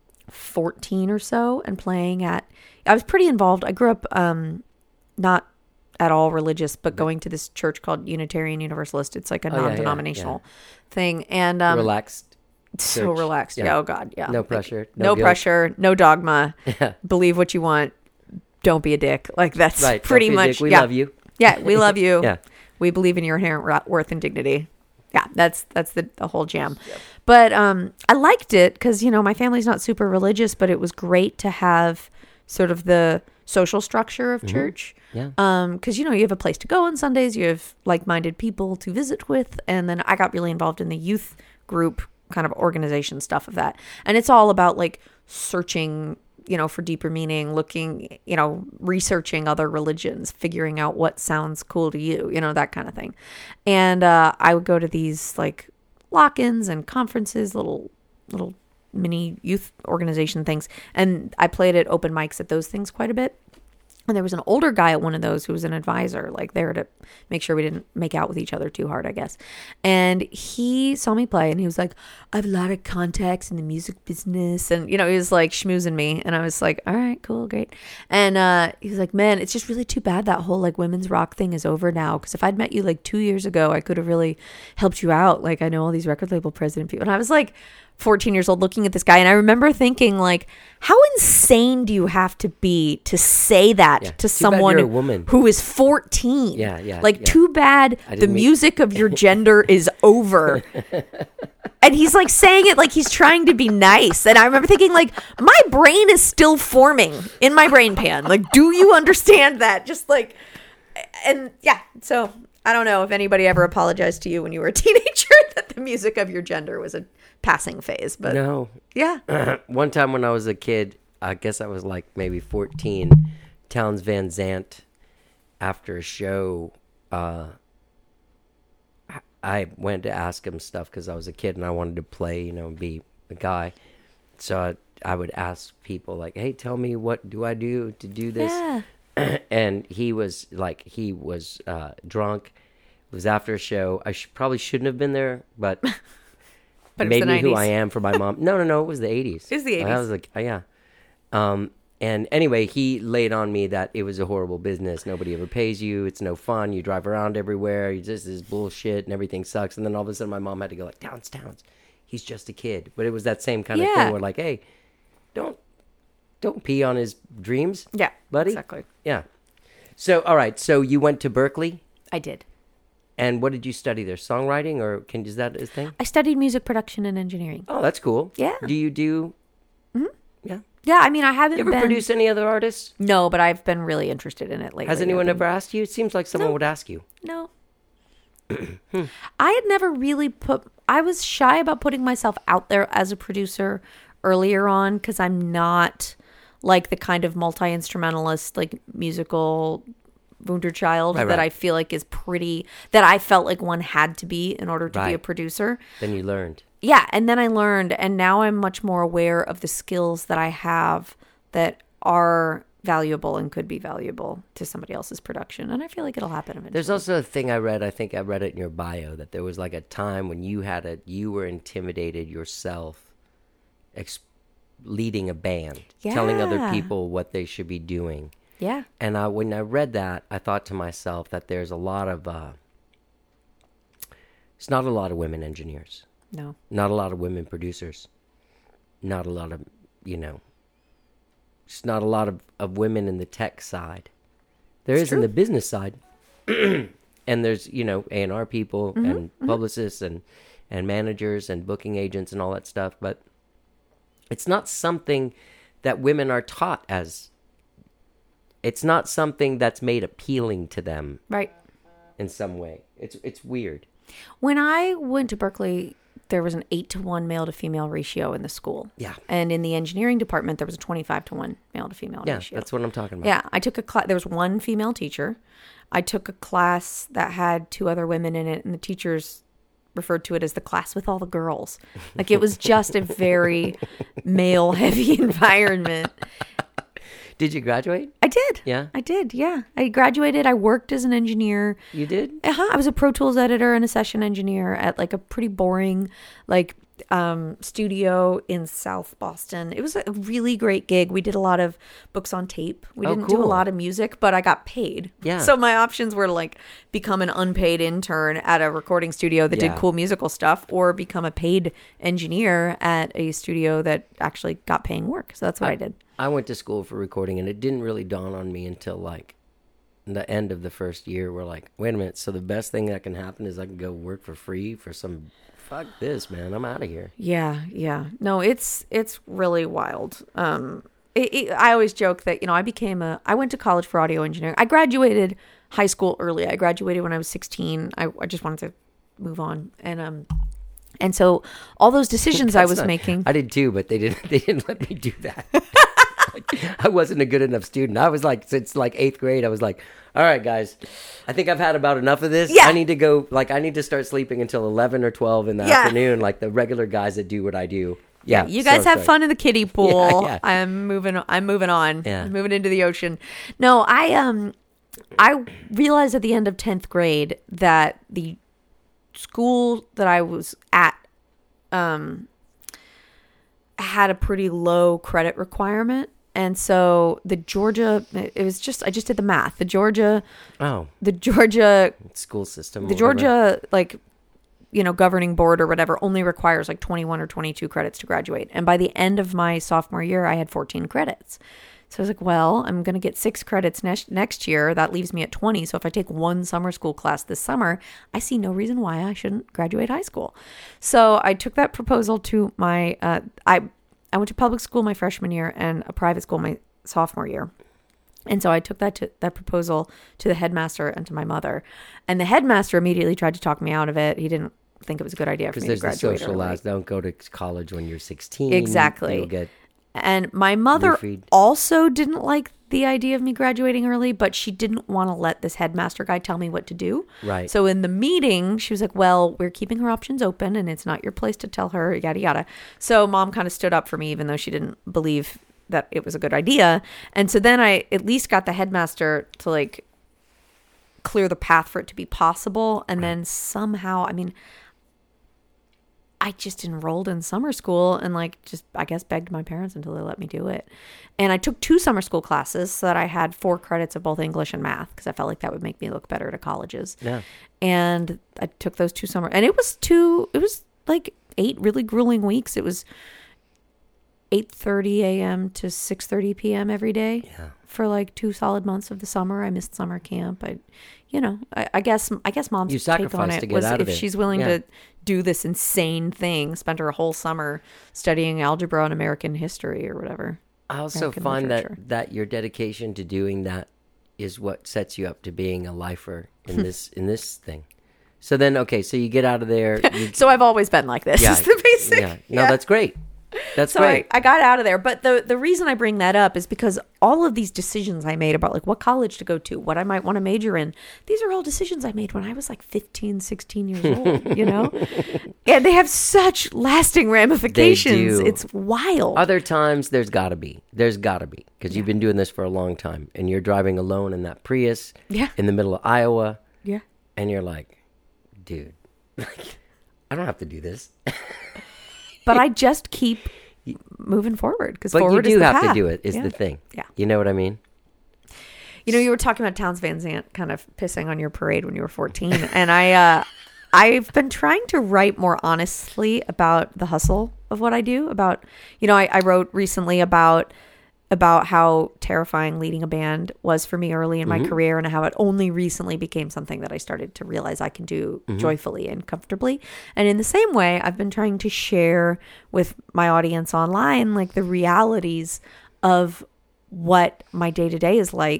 fourteen or so and playing at, I was pretty involved. I grew up um, not at all religious, but going to this church called Unitarian Universalist. It's like a Oh, yeah, yeah, non-denominational yeah. thing. And um, Relaxed. so church. relaxed. Yeah. Yeah. Oh God. Yeah. No Like, pressure, No, no guilt. pressure. No dogma. Yeah. Believe what you want. Don't be a dick. Like that's Right. don't pretty be a dick. much. We yeah. love you. Yeah. We love you. Yeah. We believe in your inherent ra- worth and dignity. Yeah, that's that's the, the whole jam. But um, I liked it because, you know, my family's not super religious, but it was great to have sort of the social structure of church. Yeah. Um, because, you know, you have a place to go on Sundays, you have like-minded people to visit with, and then I got really involved in the youth group kind of organization stuff of that. And it's all about like searching, you know, for deeper meaning, looking, you know, researching other religions, figuring out what sounds cool to you, you know, that kind of thing. And uh, I would go to these like lock-ins and conferences, little, little mini youth organization things. And I played at open mics at those things quite a bit. And there was an older guy at one of those who was an advisor, like there to make sure we didn't make out with each other too hard, I guess. And he saw me play and he was like, I have a lot of contacts in the music business. And, you know, he was like schmoozing me. And I was like, all right, cool, great. And uh, he was like, man, it's just really too bad that whole like women's rock thing is over now. Because if I'd met you like two years ago, I could have really helped you out. Like I know all these record label president people. And I was like, fourteen years old looking at this guy, and I remember thinking like, how insane do you have to be to say that Yeah. to Too bad someone you're a woman. who is fourteen? Yeah, yeah, Like yeah. too bad I the didn't mean- music of your gender is over. And he's like saying it like he's trying to be nice. And I remember thinking like, my brain is still forming in my brain pan. Like, do you understand that? Just like, and yeah, so I don't know if anybody ever apologized to you when you were a teenager that the music of your gender was a passing phase, but No. yeah. One time when I was a kid, I guess I was like maybe fourteen, Towns Van Zandt, after a show, uh, I went to ask him stuff because I was a kid and I wanted to play, you know, be a guy. So I, I would ask people like, hey, tell me what do I do to do this? Yeah. And he was like, he was uh, drunk. It was after a show. I sh- probably shouldn't have been there, but, But it was made the me who nineties. I am for my mom. No, no, no. It was the eighties. It was the I eighties. was like, oh, yeah. Um, and anyway, he laid on me that it was a horrible business. Nobody ever pays you. It's no fun. You drive around everywhere. You just this is bullshit and everything sucks. And then all of a sudden, my mom had to go like, Towns, Towns. He's just a kid. But it was that same kind of Yeah. thing where like, hey, don't don't pee on his dreams. Yeah, buddy. exactly. Yeah. So all right. So you went to Berkeley, I did. and what did you study there? Songwriting, or can is that his thing? I studied music production and engineering. Oh, that's cool. Yeah. Do you do? Mm-hmm. Yeah. Yeah, I mean, I haven't You ever been... produce any other artists? No, but I've been really interested in it lately. Has anyone I've ever asked you? It seems like someone No. would ask you. No. I had never really put... I was shy about putting myself out there as a producer earlier on because I'm not like the kind of multi-instrumentalist, like musical Wunderchild Right, that right. I feel like is pretty... That I felt like one had to be in order to be a Right. producer. Then you learned. Yeah, and then I learned, and now I'm much more aware of the skills that I have that are valuable and could be valuable to somebody else's production, and I feel like it'll happen eventually. There's also a thing I read. I think I read it in your bio that there was like a time when you had a you were intimidated yourself, ex- leading a band, telling other Yeah. people what they should be doing. Yeah, And I, when I read that, I thought to myself that there's a lot of, uh, it's not a lot of women engineers, no, not a lot of women producers, not a lot of, you know, it's not a lot of, of women in the tech side. There is in the business side. And there's, you know, A and R people and publicists and, and managers and booking agents and all that stuff. But it's not something that women are taught as, it's not something that's made appealing to them right. in some way. It's it's weird. When I went to Berkeley there was an eight to one male to female ratio in the school. Yeah. And in the engineering department, there was a twenty-five to one male to female Yeah, ratio. that's what I'm talking about. Yeah, I took a class. There was one female teacher. I took a class that had two other women in it, and the teachers referred to it as the class with all the girls. Like, it was just a very male-heavy environment. Did you graduate? I did. Yeah? I did, yeah. I graduated. I worked as an engineer. You did? Uh-huh. I was a Pro Tools editor and a session engineer at, like, a pretty boring, like, um, studio in South Boston. It was a really great gig. We did a lot of books on tape. We Oh, didn't do a cool. lot of music, but I got paid. Yeah. So my options were to, like, become an unpaid intern at a recording studio that Yeah. did cool musical stuff, or become a paid engineer at a studio that actually got paying work. So that's what I, did. I went to school for recording, and it didn't really dawn on me until like the end of the first year. We're like, wait a minute. So the best thing that can happen is I can go work for free for some. Fuck this, man. I'm out of here. Yeah, yeah. No, it's it's really wild. Um, it, it, I always joke that, you know, I became a. I went to college for audio engineering. I graduated high school early. I graduated when I was sixteen. I, I just wanted to move on, and um, and so all those decisions I That's was not- making. I did too, but they didn't. They didn't let me do that. I wasn't a good enough student. I was like, since like eighth grade, I was like, all right, guys, I think I've had about enough of this. Yeah. I need to go. Like, I need to start sleeping until eleven or twelve in the Yeah. afternoon, like the regular guys that do what I do. Yeah, You guys so have sorry. fun in the kiddie pool. yeah. I'm moving. I'm moving on. Yeah. I'm moving into the ocean. No, I um, I realized at the end of tenth grade that the school that I was at um had a pretty low credit requirement, and so the Georgia. It was just I just did the math. The Georgia, Oh, the Georgia, school system. the or whatever. Georgia like. you know, governing board or whatever only requires like twenty-one or twenty-two credits to graduate. And by the end of my sophomore year, I had fourteen credits. So I was like, well, I'm going to get six credits next next year. That leaves me at twenty. So if I take one summer school class this summer, I see no reason why I shouldn't graduate high school. So I took that proposal to my, uh, I, I went to public school my freshman year and a private school my sophomore year. And so I took that to, that proposal to the headmaster and to my mother. And the headmaster immediately tried to talk me out of it. He didn't think it was a good idea for Because me to there's the graduate social early. laws. Don't go to college when you're sixteen. Exactly. You'll get And my mother Roofied. also didn't like the idea of me graduating early, but she didn't want to let this headmaster guy tell me what to do. Right. So in the meeting, she was like, well, we're keeping her options open and it's not your place to tell her, yada, yada. So mom kind of stood up for me, even though she didn't believe that it was a good idea. And so then I at least got the headmaster to like clear the path for it to be possible. And then somehow, I mean, I just enrolled in summer school and like just I guess begged my parents until they let me do it. And I took two summer school classes so that I had four credits of both English and math because I felt like that would make me look better to colleges. Yeah. And I took those two summer and it was two it was like eight really grueling weeks. It was eight thirty a.m. to six thirty p.m. every day. Yeah. For like two solid months of the summer. I missed summer camp. I you know, I, I guess I guess mom's You take on sacrificed it to get was out of if it. she's willing Yeah. to do this insane thing, spend her whole summer studying algebra and American history or whatever. I also American find literature. that, that your dedication to doing that is what sets you up to being a lifer in this in this thing. So then, okay, so you get out of there. You, So I've always been like this. yeah, Is the basic. yeah. No, that's great. That's So I, great. I got out of there. But the, the reason I bring that up is because all of these decisions I made about like what college to go to, what I might want to major in, these are all decisions I made when I was like fifteen, sixteen years old, you know? And they have such lasting ramifications. do. It's wild. Other times, there's got to be. There's got to be. Because you've been doing this for a long time. And you're driving alone in that Prius Yeah. in the middle of Iowa. Yeah. And you're like, dude, I don't have to do this. But I just keep moving forward because But you forward is do the have to path. do it, is Yeah. the thing. Yeah. You know what I mean? You know, you were talking about Towns Van Zandt kind of pissing on your parade when you were fourteen. And I, uh, I've been trying to write more honestly about the hustle of what I do. About, you know, I, I wrote recently about about how terrifying leading a band was for me early in my career and how it only recently became something that I started to realize I can do joyfully and comfortably. And in the same way, I've been trying to share with my audience online, like the realities of what my day to day is like,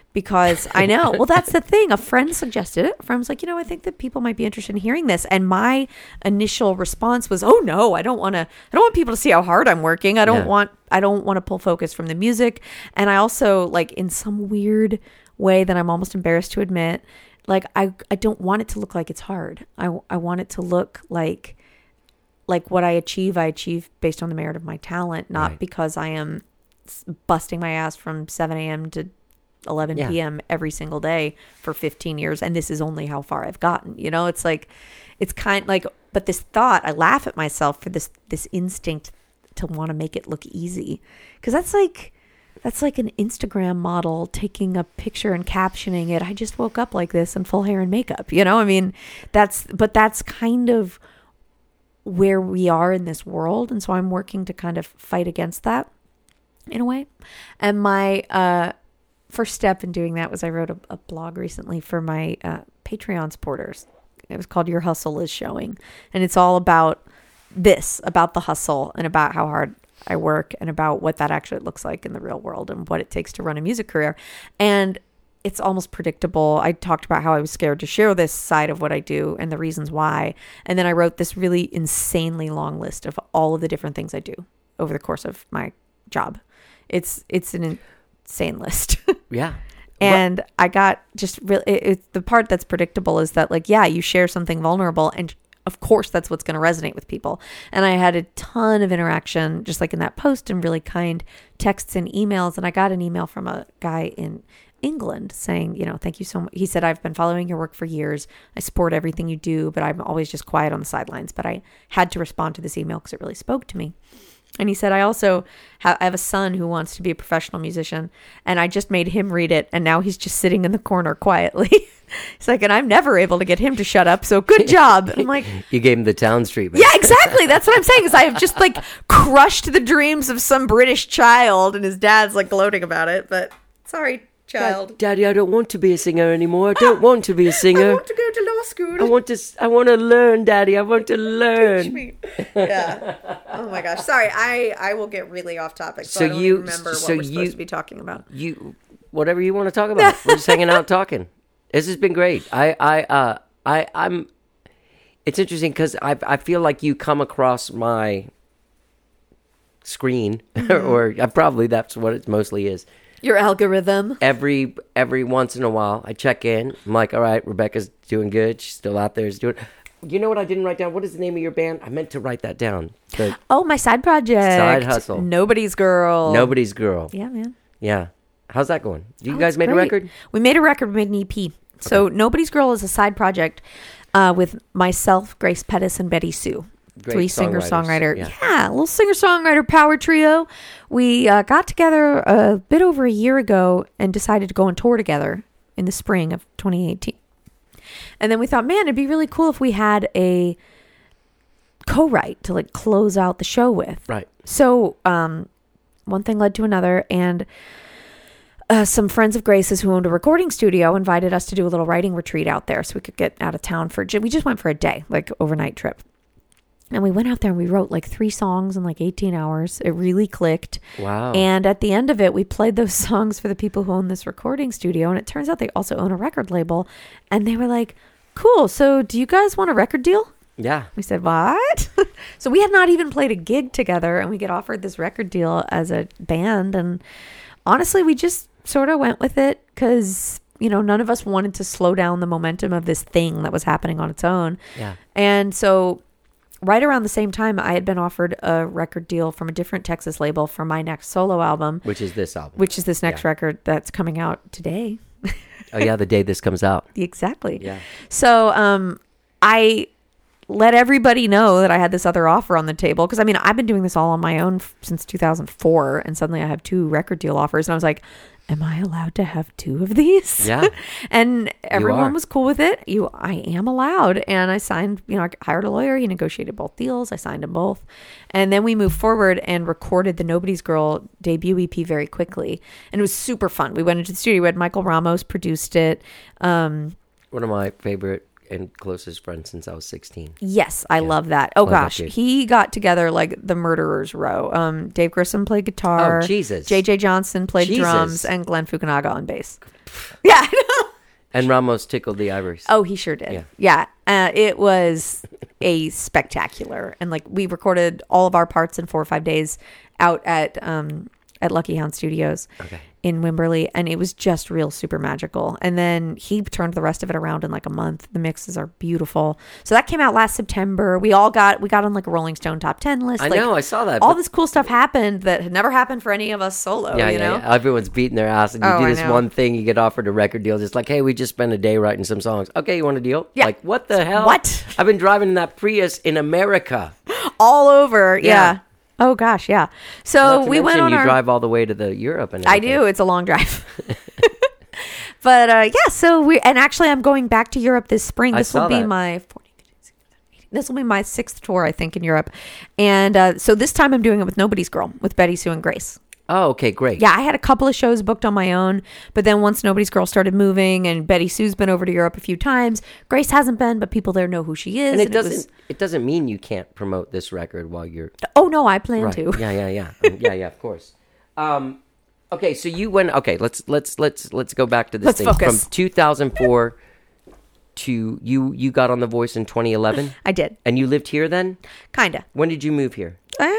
because I know. Well, that's the thing. A friend suggested it. A friend was like, you know, I think that people might be interested in hearing this. And my initial response was, oh no, I don't want to. I don't want people to see how hard I'm working. I don't Yeah. want. I don't want to pull focus from the music. And I also, like, in some weird way that I'm almost embarrassed to admit, like, I I don't want it to look like it's hard. I I want it to look like like what I achieve, I achieve based on the merit of my talent, not Right. because I am s- busting my ass from seven a.m. to eleven Yeah. p.m. every single day for fifteen years. And this is only how far I've gotten. You know, it's like, it's kind like, but this thought, I laugh at myself for this, this instinct to want to make it look easy. Cause that's like, that's like an Instagram model taking a picture and captioning it. I just woke up like this in full hair and makeup, you know? I mean, that's, but that's kind of where we are in this world. And so I'm working to kind of fight against that in a way. And my, uh, first step in doing that was I wrote a, a blog recently for my uh, Patreon supporters. It was called Your Hustle is Showing. And it's all about this, about the hustle and about how hard I work and about what that actually looks like in the real world and what it takes to run a music career. And it's almost predictable. I talked about how I was scared to share this side of what I do and the reasons why. And then I wrote this really insanely long list of all of the different things I do over the course of my job. It's, it's an insane list. Yeah. And I got just really, it, it, the part that's predictable is that, like, yeah, you share something vulnerable and of course that's what's going to resonate with people. And I had a ton of interaction, just like in that post, and really kind texts and emails. And I got an email from a guy in England saying, you know, thank you so much. He said, I've been following your work for years. I support everything you do, but I'm always just quiet on the sidelines. But I had to respond to this email because it really spoke to me. And he said, I also have, I have a son who wants to be a professional musician, and I just made him read it, and now he's just sitting in the corner quietly. He's like, and I'm never able to get him to shut up, so good job. And I'm like, You gave him the town treatment. yeah, exactly. That's what I'm saying, is I have just, like, crushed the dreams of some British child, and his dad's, like, gloating about it, but sorry, child. Daddy, I don't want to be a singer anymore. I don't want to be a I singer. want to go to law school. I want to. s- I want to learn, Daddy. I want to Teach learn. me. Yeah. Oh my gosh. Sorry, I I will get really off topic. So, So I don't you- even remember so what we're you- supposed to be talking about. You, whatever you want to talk about. We're just hanging out talking. This has been great. I, I, uh, I, I'm. It's interesting because I, I feel like you come across my screen, Mm-hmm. or uh, probably that's what it mostly is. Your algorithm. Every every once in a while, I check in. I'm like, all right, Rebecca's doing good. She's still out there. She's doing. You know what I didn't write down? What is the name of your band? I meant to write that down. The Oh, my side project. Side hustle. Nobody's Girl. Nobody's Girl. Yeah, man. Yeah. How's that going? You Oh, guys it's made a great. record? We made a record. We made an E P. So Nobody's Girl is a side project uh, with myself, Grace Pettis, and Betty Sue. Great Three songwriters, singer-songwriter. yeah. Yeah. a little singer-songwriter power trio. We uh, got together a bit over a year ago and decided to go on tour together in the spring of twenty eighteen. And then we thought, man, it'd be really cool if we had a co-write to, like, close out the show with. Right. So um, one thing led to another, and uh, some friends of Grace's who owned a recording studio invited us to do a little writing retreat out there so we could get out of town for, we just went for a day, like overnight trip. And we went out there and we wrote like three songs in like eighteen hours. It really clicked. Wow. And at the end of it, we played those songs for the people who own this recording studio. And it turns out they also own a record label. And they were like, cool. So do you guys want a record deal? Yeah. We said, what? So we had not even played a gig together, and we get offered this record deal as a band. And honestly, we just sort of went with it because, you know, none of us wanted to slow down the momentum of this thing that was happening on its own. Yeah. And so right around the same time, I had been offered a record deal from a different Texas label for my next solo album, Which is this album. which is this next Yeah. record that's coming out today. Oh, yeah, the day this comes out. Exactly. Yeah. So um, I let everybody know that I had this other offer on the table. Because, I mean, I've been doing this all on my own f- since two thousand four. And suddenly I have two record deal offers. And I was like, am I allowed to have two of these? Yeah. And everyone are. was cool with it. You, I am allowed. And I signed, you know, I hired a lawyer. He negotiated both deals. I signed them both. And then we moved forward and recorded the Nobody's Girl debut E P very quickly. And it was super fun. We went into the studio. We had Michael Ramos produced it. Um, One of my favorite and closest friend since I was sixteen. Yes, I love that. Oh Love that gosh, dude. he got together like the murderers row. Um, Dave Grissom played guitar. Oh, Jesus. J J Johnson played Jesus. drums, and Glenn Fukunaga on bass. Yeah. I know. And Ramos tickled the ivories. Oh, he sure did. Yeah. Yeah. Uh, it was a spectacular, and like we recorded all of our parts in four or five days out at um at Lucky Hound Studios. Okay. In Wimberley, and it was just real super magical. And then he turned the rest of it around in like a month. The mixes are beautiful. So that came out last September. We all got we got on like a Rolling Stone top ten list. I like, know, I saw that. All but- this cool stuff happened that had never happened for any of us solo. Yeah, you yeah, know, yeah. Everyone's beating their ass, and you Oh, do I this know. one thing, you get offered a record deal. Just like, hey, we just spent a day writing some songs. Okay, you want a deal? Yeah. Like, what the hell? What? I've been driving in that Prius in America. all over. Yeah. Yeah. Oh gosh, yeah. Not So to we went mention on you our. drive all the way to the Europe, and I everything. do. It's a long drive. But uh, yeah, so we and actually I'm going back to Europe this spring. I This will saw be that. my forty, fifty, sixty, seventy, eighty this will be my sixth tour, I think, in Europe. And uh, so this time I'm doing it with Nobody's Girl, with Betty Sue and Grace. Oh, okay, great. Yeah, I had a couple of shows booked on my own, but then once Nobody's Girl started moving and Betty Sue's been over to Europe a few times, Grace hasn't been, but people there know who she is. and it and doesn't. was- It doesn't mean you can't promote this record while you're. oh no, I plan Right. to. Yeah, yeah, yeah, Um, yeah, yeah. Of course. Um, okay, so you went. Okay, let's let's let's let's go back to this Let's thing focus. from two thousand four to you. You got on The Voice in twenty eleven, I did, and you lived here then. kinda. When did you move here?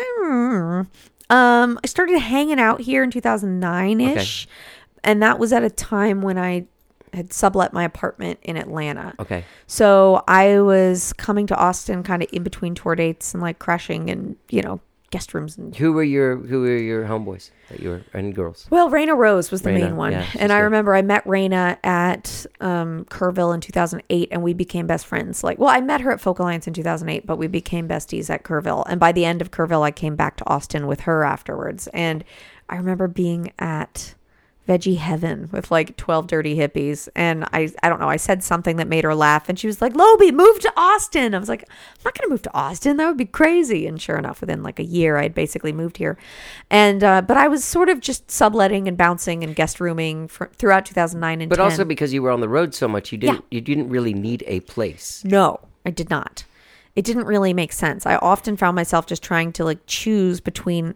Um, I started hanging out here in two thousand nine ish, and that was at a time when I had sublet my apartment in Atlanta. Okay. So I was coming to Austin kind of in between tour dates and like crashing and, you know, guest rooms and Who were your Who were your homeboys that you were and girls? well, Raina Rose was the Raina, main one. yeah, she's and I good. remember I met Raina at um, Kerrville in two thousand eight and we became best friends. Like, well, I met her at Folk Alliance in two thousand eight, but we became besties at Kerrville. And by the end of Kerrville, I came back to Austin with her afterwards. And I remember being at Veggie Heaven with like twelve dirty hippies. And I, I don't know, I said something that made her laugh. And she was like, Lobe, move to Austin. I was like, I'm not going to move to Austin. That would be crazy. And sure enough, within like a year, I had basically moved here. And, uh, but I was sort of just subletting and bouncing and guest rooming for, throughout two thousand nine and But ten. also because you were on the road so much, you didn't Yeah. you didn't really need a place. No, I did not. It didn't really make sense. I often found myself just trying to like choose between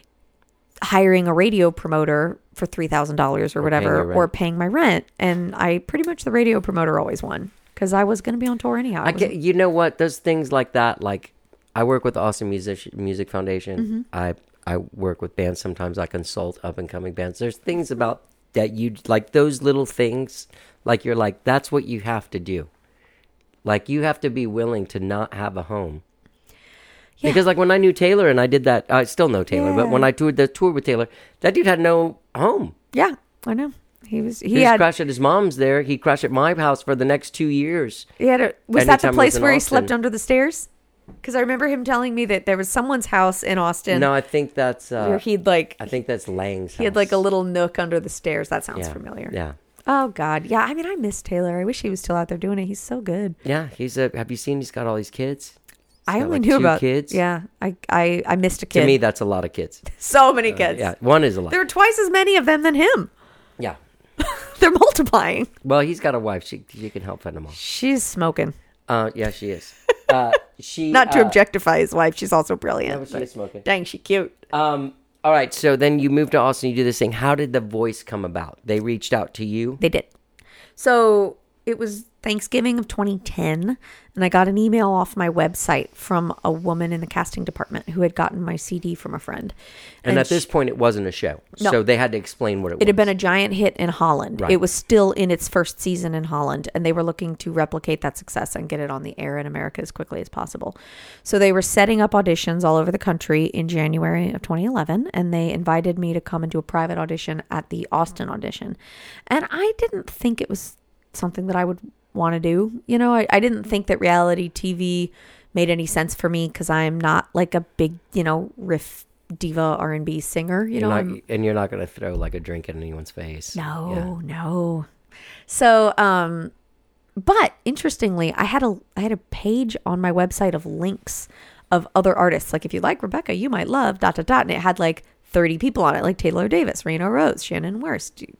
hiring a radio promoter for three thousand dollars or Or paying whatever, your rent. or paying my rent. And I pretty much, the radio promoter always won because I was going to be on tour anyhow. I It was- get, you know what? Those things like that, like I work with the Austin Music Music Foundation. Mm-hmm. I I work with bands sometimes. I consult up and coming bands. There's things about that you like those little things. Like you're like that's what you have to do. Like you have to be willing to not have a home. Yeah. Because like when I knew Taylor and I did that, I still know Taylor. But Yeah. when I toured the tour with Taylor, that dude had no home. Yeah, I know. He was, he, He, was had, crashed at his mom's there. He crashed at my house for the next two years. he had a, was that the Anytime I was place in where he Austin. slept under the stairs? Because I remember him telling me that there was someone's house in Austin No, I think that's. Uh, where he'd like, I think that's Lang's. he had like a house. little nook under the stairs. That sounds yeah. familiar. Yeah, Oh God, yeah. I mean, I miss Taylor. I wish he was still out there doing it. He's so good. yeah. He's a. Have you seen? He's got all these kids. He's I got, only like, knew two about kids. Yeah, I, I, I missed a kid. To me, that's a lot of kids. so many kids. Yeah, one is a lot. There are twice as many of them than him. Yeah. They're multiplying. Well, he's got a wife. She she can help fend them all. She's smoking. Uh, yeah, she is. Uh, she Not to uh, objectify his wife. She's also brilliant. No, but she but is smoking. Dang, she cute. Um. All right. So then you moved to Austin. You do this thing. How did The Voice come about? They reached out to you. They did. So it was Thanksgiving of twenty ten, and I got an email off my website from a woman in the casting department who had gotten my C D from a friend. And, at she- this point, it wasn't a show, No. so they had to explain what it, was. It had been a giant hit in Holland. Right. It was still in its first season in Holland, and they were looking to replicate that success and get it on the air in America as quickly as possible. So they were setting up auditions all over the country in January of twenty eleven, and they invited me to come and do a private audition at the Austin audition. And I didn't think it was something that I would want to do. You know, I, I didn't think that reality T V made any sense for me because I'm not like a big, you know, riff diva R and B singer. You You're know, not- I'm, and you're not going to throw like a drink in anyone's face. no, no. So, um, but interestingly, I had a I had a page on my website of links of other artists. Like if you like Rebecca, you might love dot dot dot, and it had like thirty people on it, like Taylor Davis, Reno Rose, Shannon Worst,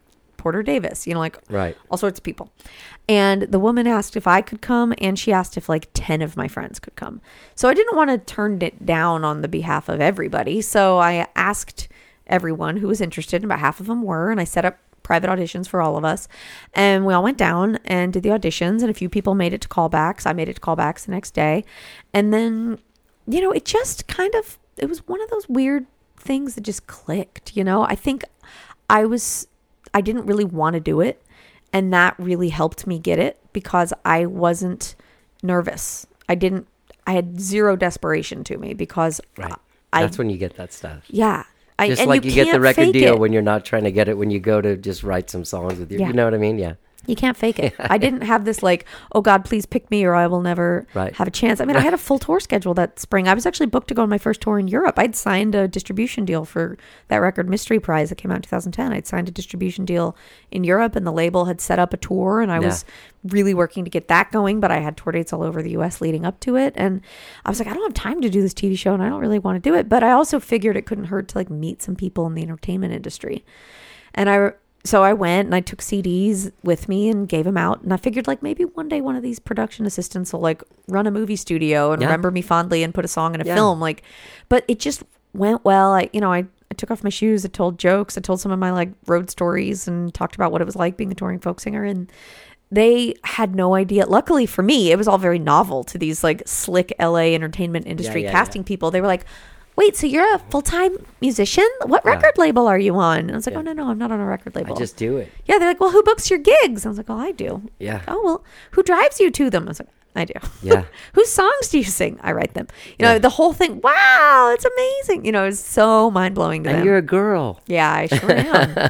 Porter Davis, you know, like Right. all sorts of people. And the woman asked if I could come, and she asked if like ten of my friends could come. So I didn't want to turn it down on the behalf of everybody. So I asked everyone who was interested, and about half of them were, and I set up private auditions for all of us. And we all went down and did the auditions, and a few people made it to callbacks. I made it to callbacks the next day. And then, you know, it just kind of, it was one of those weird things that just clicked, you know? I think I was, I didn't really want to do it. And that really helped me get it because I wasn't nervous. I didn't, I had zero desperation to me because Right. I, That's when you get that stuff. yeah. I, Just and like you, get the can't record fake deal it. when you're not trying to get it when you go to just write some songs with your, Yeah. you know what I mean? Yeah. You can't fake it. I didn't have this like, oh God, please pick me or I will never Right. have a chance. I mean, I had a full tour schedule that spring. I was actually booked to go on my first tour in Europe. I'd signed a distribution deal for that record, Mystery Prize, that came out in two thousand ten. I'd signed a distribution deal in Europe, and the label had set up a tour, and I Yeah. was really working to get that going, but I had tour dates all over the U S leading up to it. And I was like, I don't have time to do this T V show, and I don't really want to do it. But I also figured it couldn't hurt to like meet some people in the entertainment industry. And I So I went and I took C Ds with me and gave them out. And I figured like maybe one day one of these production assistants will like run a movie studio and Yeah. remember me fondly and put a song in a Yeah. film. Like, but it just went well. I, you know, I, I took off my shoes. I told jokes. I told some of my like road stories and talked about what it was like being a touring folk singer. And they had no idea. Luckily for me, it was all very novel to these like slick L A entertainment industry yeah, casting people. They were like, wait, so you're a full-time musician? What Yeah. record label are you on? And I was like, Yeah. oh, no, no, I'm not on a record I label. just do it. Yeah, they're like, well, who books your gigs? I was like, oh, I do. Yeah. Oh, well, who drives you to them? I was like, I do. Yeah. Whose songs do you sing? I write them. You know, Yeah. the whole thing, wow, it's amazing. You know, it's so mind-blowing to And them. you're a girl. Yeah, I sure am.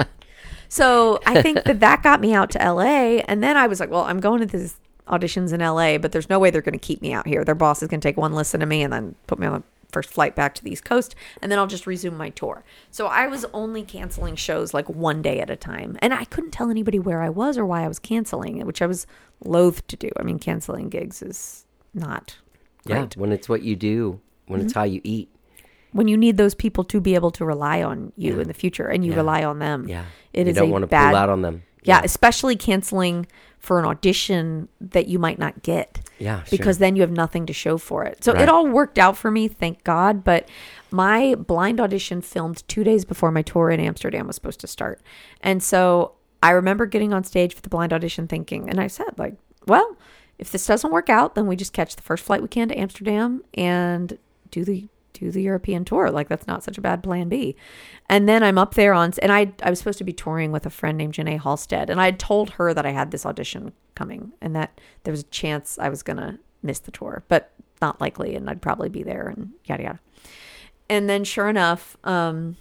So I think that that got me out to L A. And then I was like, well, I'm going to these auditions in L A, but there's no way they're going to keep me out here. Their boss is going to take one listen to me and then put me on the first flight back to the East Coast. And then I'll just resume my tour. So I was only canceling shows like one day at a time. And I couldn't tell anybody where I was or why I was canceling it, which I was loath to do. I mean, canceling gigs is not Yeah. great. When it's what you do, when it's how you eat. When you need those people to be able to rely on you in the future and you Yeah. rely on them. Yeah. It you is don't a want to bad, pull out on them. Yeah, especially canceling for an audition that you might not get. Yeah, sure. Because then you have nothing to show for it. So Right. it all worked out for me, thank God. But my blind audition filmed two days before my tour in Amsterdam was supposed to start. And so I remember getting on stage for the blind audition thinking, and I said, like, well, if this doesn't work out, then we just catch the first flight we can to Amsterdam and do the do the European tour. Like, that's not such a bad plan B. And then I'm up there on, and I I was supposed to be touring with a friend named Janae Halstead. And I had told her that I had this audition coming and that there was a chance I was going to miss the tour, but not likely. And I'd probably be there and yada, yada. And then sure enough, um,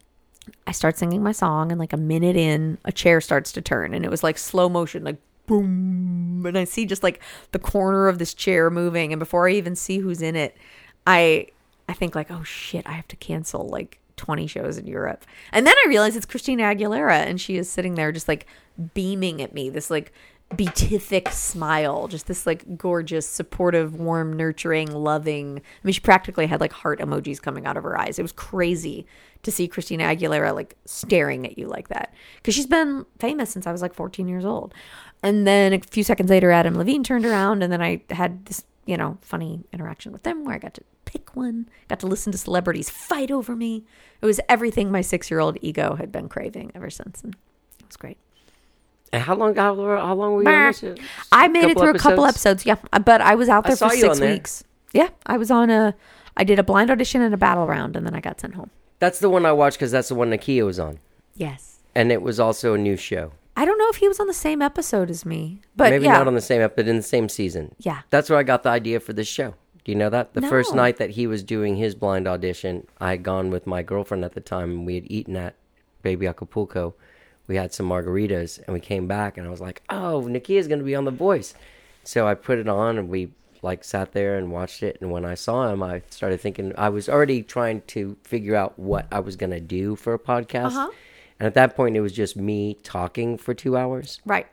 I start singing my song, and like a minute in, a chair starts to turn, and it was like slow motion, like boom. And I see just like the corner of this chair moving. And before I even see who's in it, I, I think like, oh shit, I have to cancel like twenty shows in Europe. And then I realize it's Christina Aguilera, and she is sitting there just like beaming at me, this like beatific smile, just this like gorgeous, supportive, warm, nurturing, loving. I mean, she practically had like heart emojis coming out of her eyes. It was crazy to see Christina Aguilera like staring at you like that, because she's been famous since I was like fourteen years old. And then a few seconds later, Adam Levine turned around, and then I had this, you know, funny interaction with them where I got to pick one, got to listen to celebrities fight over me. It was everything my six-year-old ego had been craving ever since, and it was great. And how long? How, how long were you on this? I made it through a couple episodes, yeah, but I was out I there saw for you six on there. weeks. Yeah, I was on a, I did a blind audition and a battle round, and then I got sent home. That's the one I watched because that's the one Nakia was on, Yes. and it was also a new show. I don't know if he was on the same episode as me, but Maybe yeah. not on the same episode, but in the same season. Yeah. That's where I got the idea for this show. Do you know that? The No. first night that he was doing his blind audition, I had gone with my girlfriend at the time, and we had eaten at Baby Acapulco. We had some margaritas, and we came back, and I was like, oh, Nakia's going to be on The Voice. So I put it on, and we like sat there and watched it. And when I saw him, I started thinking, I was already trying to figure out what I was going to do for a podcast. Uh-huh. And at that point, it was just me talking for two hours. Right.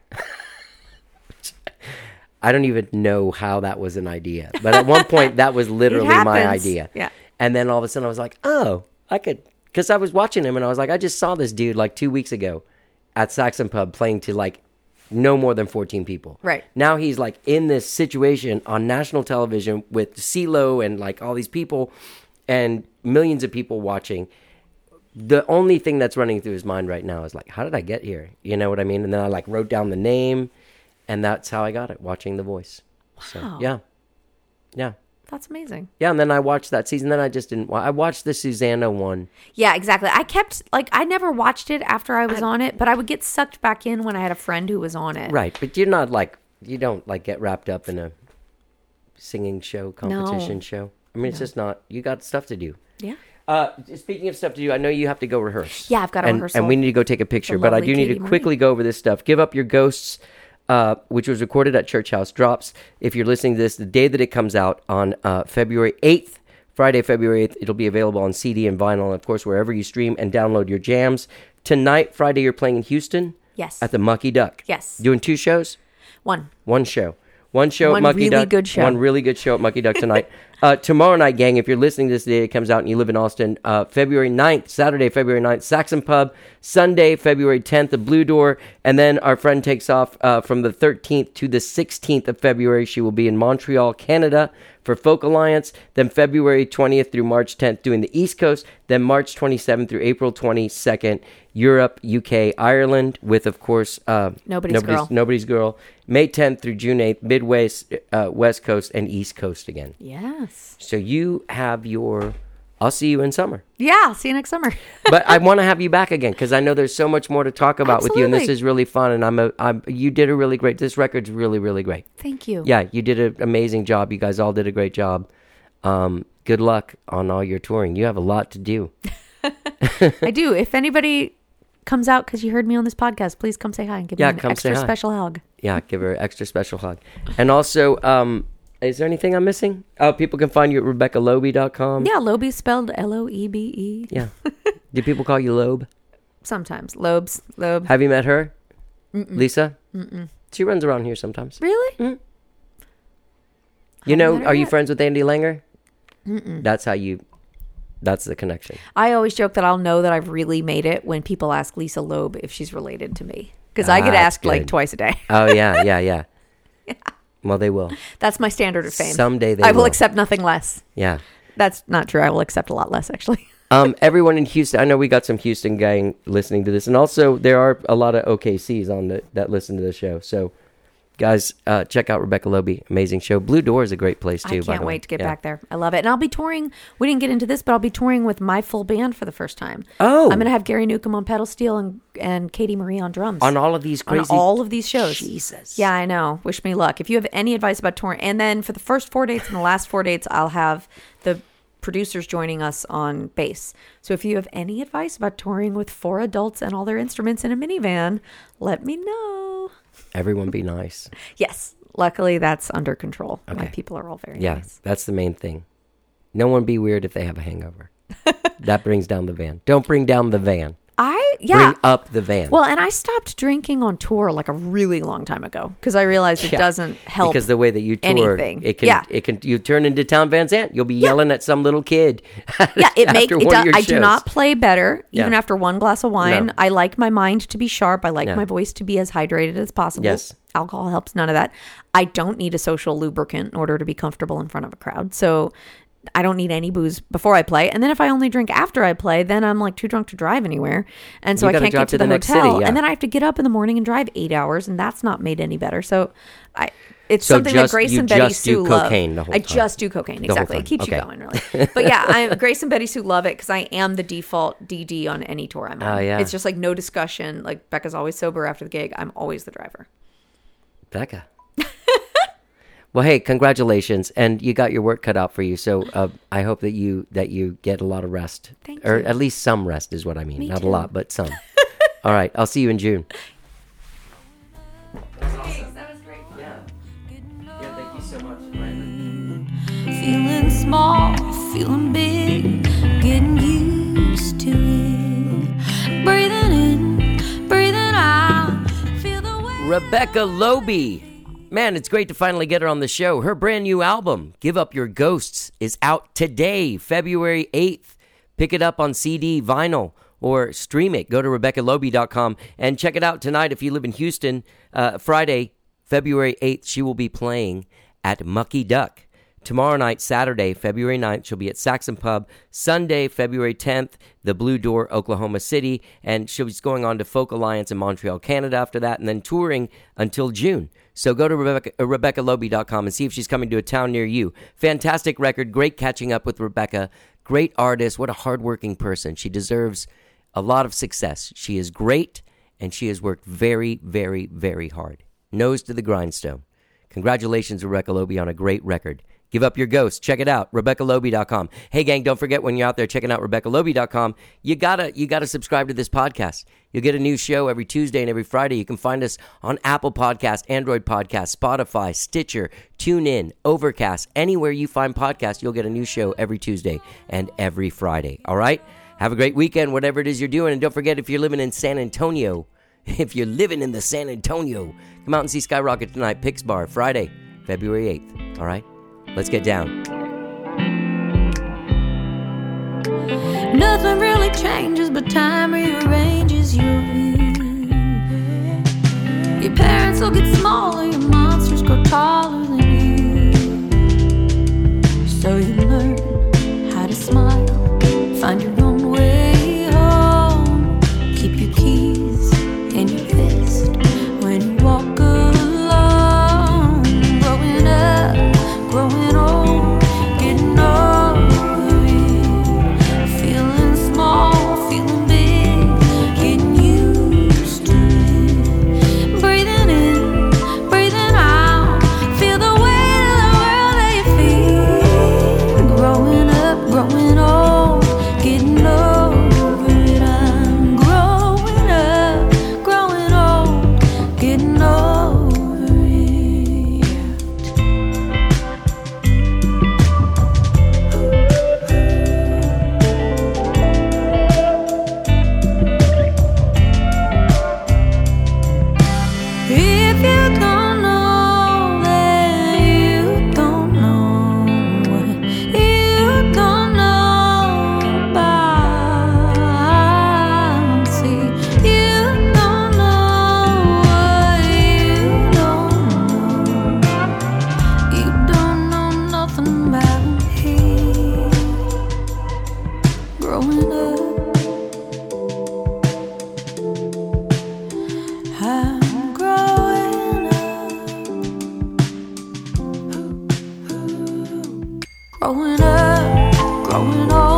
I don't even know how that was an idea. But at one point, that was literally my happens. idea. Yeah. And then all of a sudden, I was like, oh, I could. Because I was watching him, and I was like, I just saw this dude like two weeks ago. at Saxon Pub playing to like no more than fourteen people. Right. Now he's like in this situation on national television with CeeLo and like all these people and millions of people watching. The only thing that's running through his mind right now is like, how did I get here? You know what I mean? And then I like wrote down the name, and that's how I got it, watching The Voice. Wow. So, yeah. Yeah. That's amazing. Yeah, and then I watched that season. Then I just didn't. wa- I watched the Susanna one. Yeah, exactly. I kept, like, I never watched it after I was on it, but I would get sucked back in when I had a friend who was on it. Right, but you're not like you don't like get wrapped up in a singing show, competition No. show. I mean, it's just not. You got stuff to do. Yeah. Uh, speaking of stuff to do, I know you have to go rehearse. Yeah, I've got a and, rehearsal. and we need to go take a picture. The But I lovely do need Katie to quickly go over this stuff. Give Up Your Ghosts, uh, which was recorded at Church House, drops. If you're listening to this, the day that it comes out on uh, February eighth, Friday, February eighth, it'll be available on C D and vinyl, and of course wherever you stream and download your jams. Tonight, Friday, you're playing in Houston. Yes. At the Mucky Duck. Yes. Doing two shows. One. One show. One show One at Mucky really Duck. good show. One really good show at Mucky Duck tonight. uh, tomorrow night, gang, if you're listening to this the day it comes out and you live in Austin, uh, February ninth, Saturday, February ninth, Saxon Pub. Sunday, February tenth, the Blue Door. And then our friend takes off uh, from the thirteenth to the sixteenth of February. She will be in Montreal, Canada for Folk Alliance. Then February twentieth through March tenth doing the East Coast. Then March twenty-seventh through April twenty-second, Europe, U K, Ireland, with, of course, uh, Nobody's Girl. Nobody's Girl. May tenth through June eighth, Midwest, uh, West Coast, and East Coast again. Yes. So you have your... I'll see you in summer. Yeah, I'll see you next summer. But I want to have you back again because I know there's so much more to talk about with you, and this Absolutely. is really fun. And I'm a, I'm, you did a really great. This record's really, really great. Thank you. Yeah, you did an amazing job. You guys all did a great job. Um, good luck on all your touring. You have a lot to do. I do. If anybody comes out because you heard me on this podcast, please come say hi and give Yeah, me an come say extra hi. special hug. Yeah, give her an extra special hug. And also, um, is there anything I'm missing? Oh, people can find you at rebecca lobe dot com. Yeah, Lobe spelled L O E B E. Yeah. Do people call you Lobe? Sometimes. Lobes. Lobe. Have you met her? Mm-mm. Lisa? Mm-mm. She runs around here sometimes. Really? Mm. You Haven't know, met her are you yet. friends with Andy Langer? Mm-mm. That's how you, that's the connection. I always joke that I'll know that I've really made it when people ask Lisa Loeb if she's related to me. Because I get That's asked like good. twice a day. Oh, yeah, yeah, yeah. yeah. Well, they will. That's my standard of fame. Someday they I will will. accept nothing less. Yeah. That's not true. I will accept a lot less, actually. Um, everyone in Houston, I know we got some Houston gang listening to this. And also, there are a lot of O K Cs on the, that listen to the show. So, guys, uh, check out Rebecca Lobe. Amazing show. Blue Door is a great place, too. I by can't the way. wait to get Yeah. back there. I love it. And I'll be touring. We didn't get into this, but I'll be touring with my full band for the first time. Oh. I'm going to have Gary Newcomb on pedal steel and, and Katie Marie on drums. On all of these On crazy... all of these shows. Jesus. Yeah, I know. Wish me luck. If you have any advice about touring, and then for the first four dates and the last four dates, I'll have the producers joining us on bass. So if you have any advice about touring with four adults and all their instruments in a minivan, let me know. Everyone be nice. Yes. Luckily, that's under control. My Okay. people are all very Yeah, nice. that's the main thing. No one be weird if they have a hangover. That brings down the van. Don't bring down the van. I, yeah. Bring up the van. Well, and I stopped drinking on tour like a really long time ago because I realized it Yeah, doesn't help. because the way that you tour, anything. it can, Yeah. it can, you turn into Town Van Zandt. You'll be yelling at some little kid. Yeah, it makes after it one do, of your I do shows. not play better even Yeah. after one glass of wine. No. I like my mind to be sharp. I like Yeah. my voice to be as hydrated as possible. Yes. Alcohol helps none of that. I don't need a social lubricant in order to be comfortable in front of a crowd. So I don't need any booze before I play. And then if I only drink after I play, then I'm like too drunk to drive anywhere. And so You I gotta can't drive get to, to the, the next hotel. city, yeah. And then I have to get up in the morning and drive eight hours, and that's not made any better. So I it's So something just- that Grace you and Betty just do Sue love. cocaine the whole I time. just do cocaine, whole exactly. time. It keeps Okay. you going, really. But yeah, I Grace and Betty Sue love it because I am the default D D on any tour I'm on. Oh, yeah. It's just like no discussion. Like Becca's always sober after the gig. I'm always the driver. Becca. Well, hey, congratulations, and you got your work cut out for you. So uh, I hope that you that you get a lot of rest, Thank or you. at least some rest is what I mean. Me Not too. a lot, but some. All right, I'll see you in June. Yeah, thank you so much. Feeling small, feeling big, getting used to it. Breathing in, breathing out, feel the way. Rebecca Lobe. Man, it's great to finally get her on the show. Her brand new album, Give Up Your Ghosts, is out today, February eighth. Pick it up on C D, vinyl, or stream it. Go to Rebecca Loby dot com and check it out tonight. If you live in Houston, uh, Friday, February eighth, she will be playing at Mucky Duck. Tomorrow night, Saturday, February ninth, she'll be at Saxon Pub. Sunday, February tenth, the Blue Door, Oklahoma City. And she'll be going on to Folk Alliance in Montreal, Canada after that, and then touring until June. So go to Rebecca, uh, Rebecca Loby dot com and see if she's coming to a town near you. Fantastic record. Great catching up with Rebecca. Great artist. What a hardworking person. She deserves a lot of success. She is great, and she has worked very, very, very hard. Nose to the grindstone. Congratulations, Rebecca Loby, on a great record. Give up your ghost. Check it out, Rebecca Loby dot com. Hey, gang, don't forget when you're out there checking out Rebecca Loby dot com, you gotta you gotta subscribe to this podcast. You'll get a new show every Tuesday and every Friday. You can find us on Apple Podcast, Android Podcast, Spotify, Stitcher, TuneIn, Overcast. Anywhere you find podcasts, you'll get a new show every Tuesday and every Friday. All right? Have a great weekend, whatever it is you're doing. And don't forget, if you're living in San Antonio, if you're living in the San Antonio, come out and see Skyrocket tonight, Pix Bar, Friday, February eighth. All right? Let's get down. Nothing really changes, but time rearranges your view. Your parents will get smaller, your monsters grow taller than you. So you learn how to smile, find your own way home. Keep your keys in your fist when you walk alone. Growing up, growing old, getting over it. Feeling small, feeling big, getting used to it. Breathing in, breathing out, feel the weight of the world that you feel. Growing up, growing old, getting over it. I'm growing up, growing old, getting over it. If you don't know, then you don't know what you don't know about. See, you don't know what you don't know. You don't know nothing about me. Growing up, I'm growing up, growing up, growing old.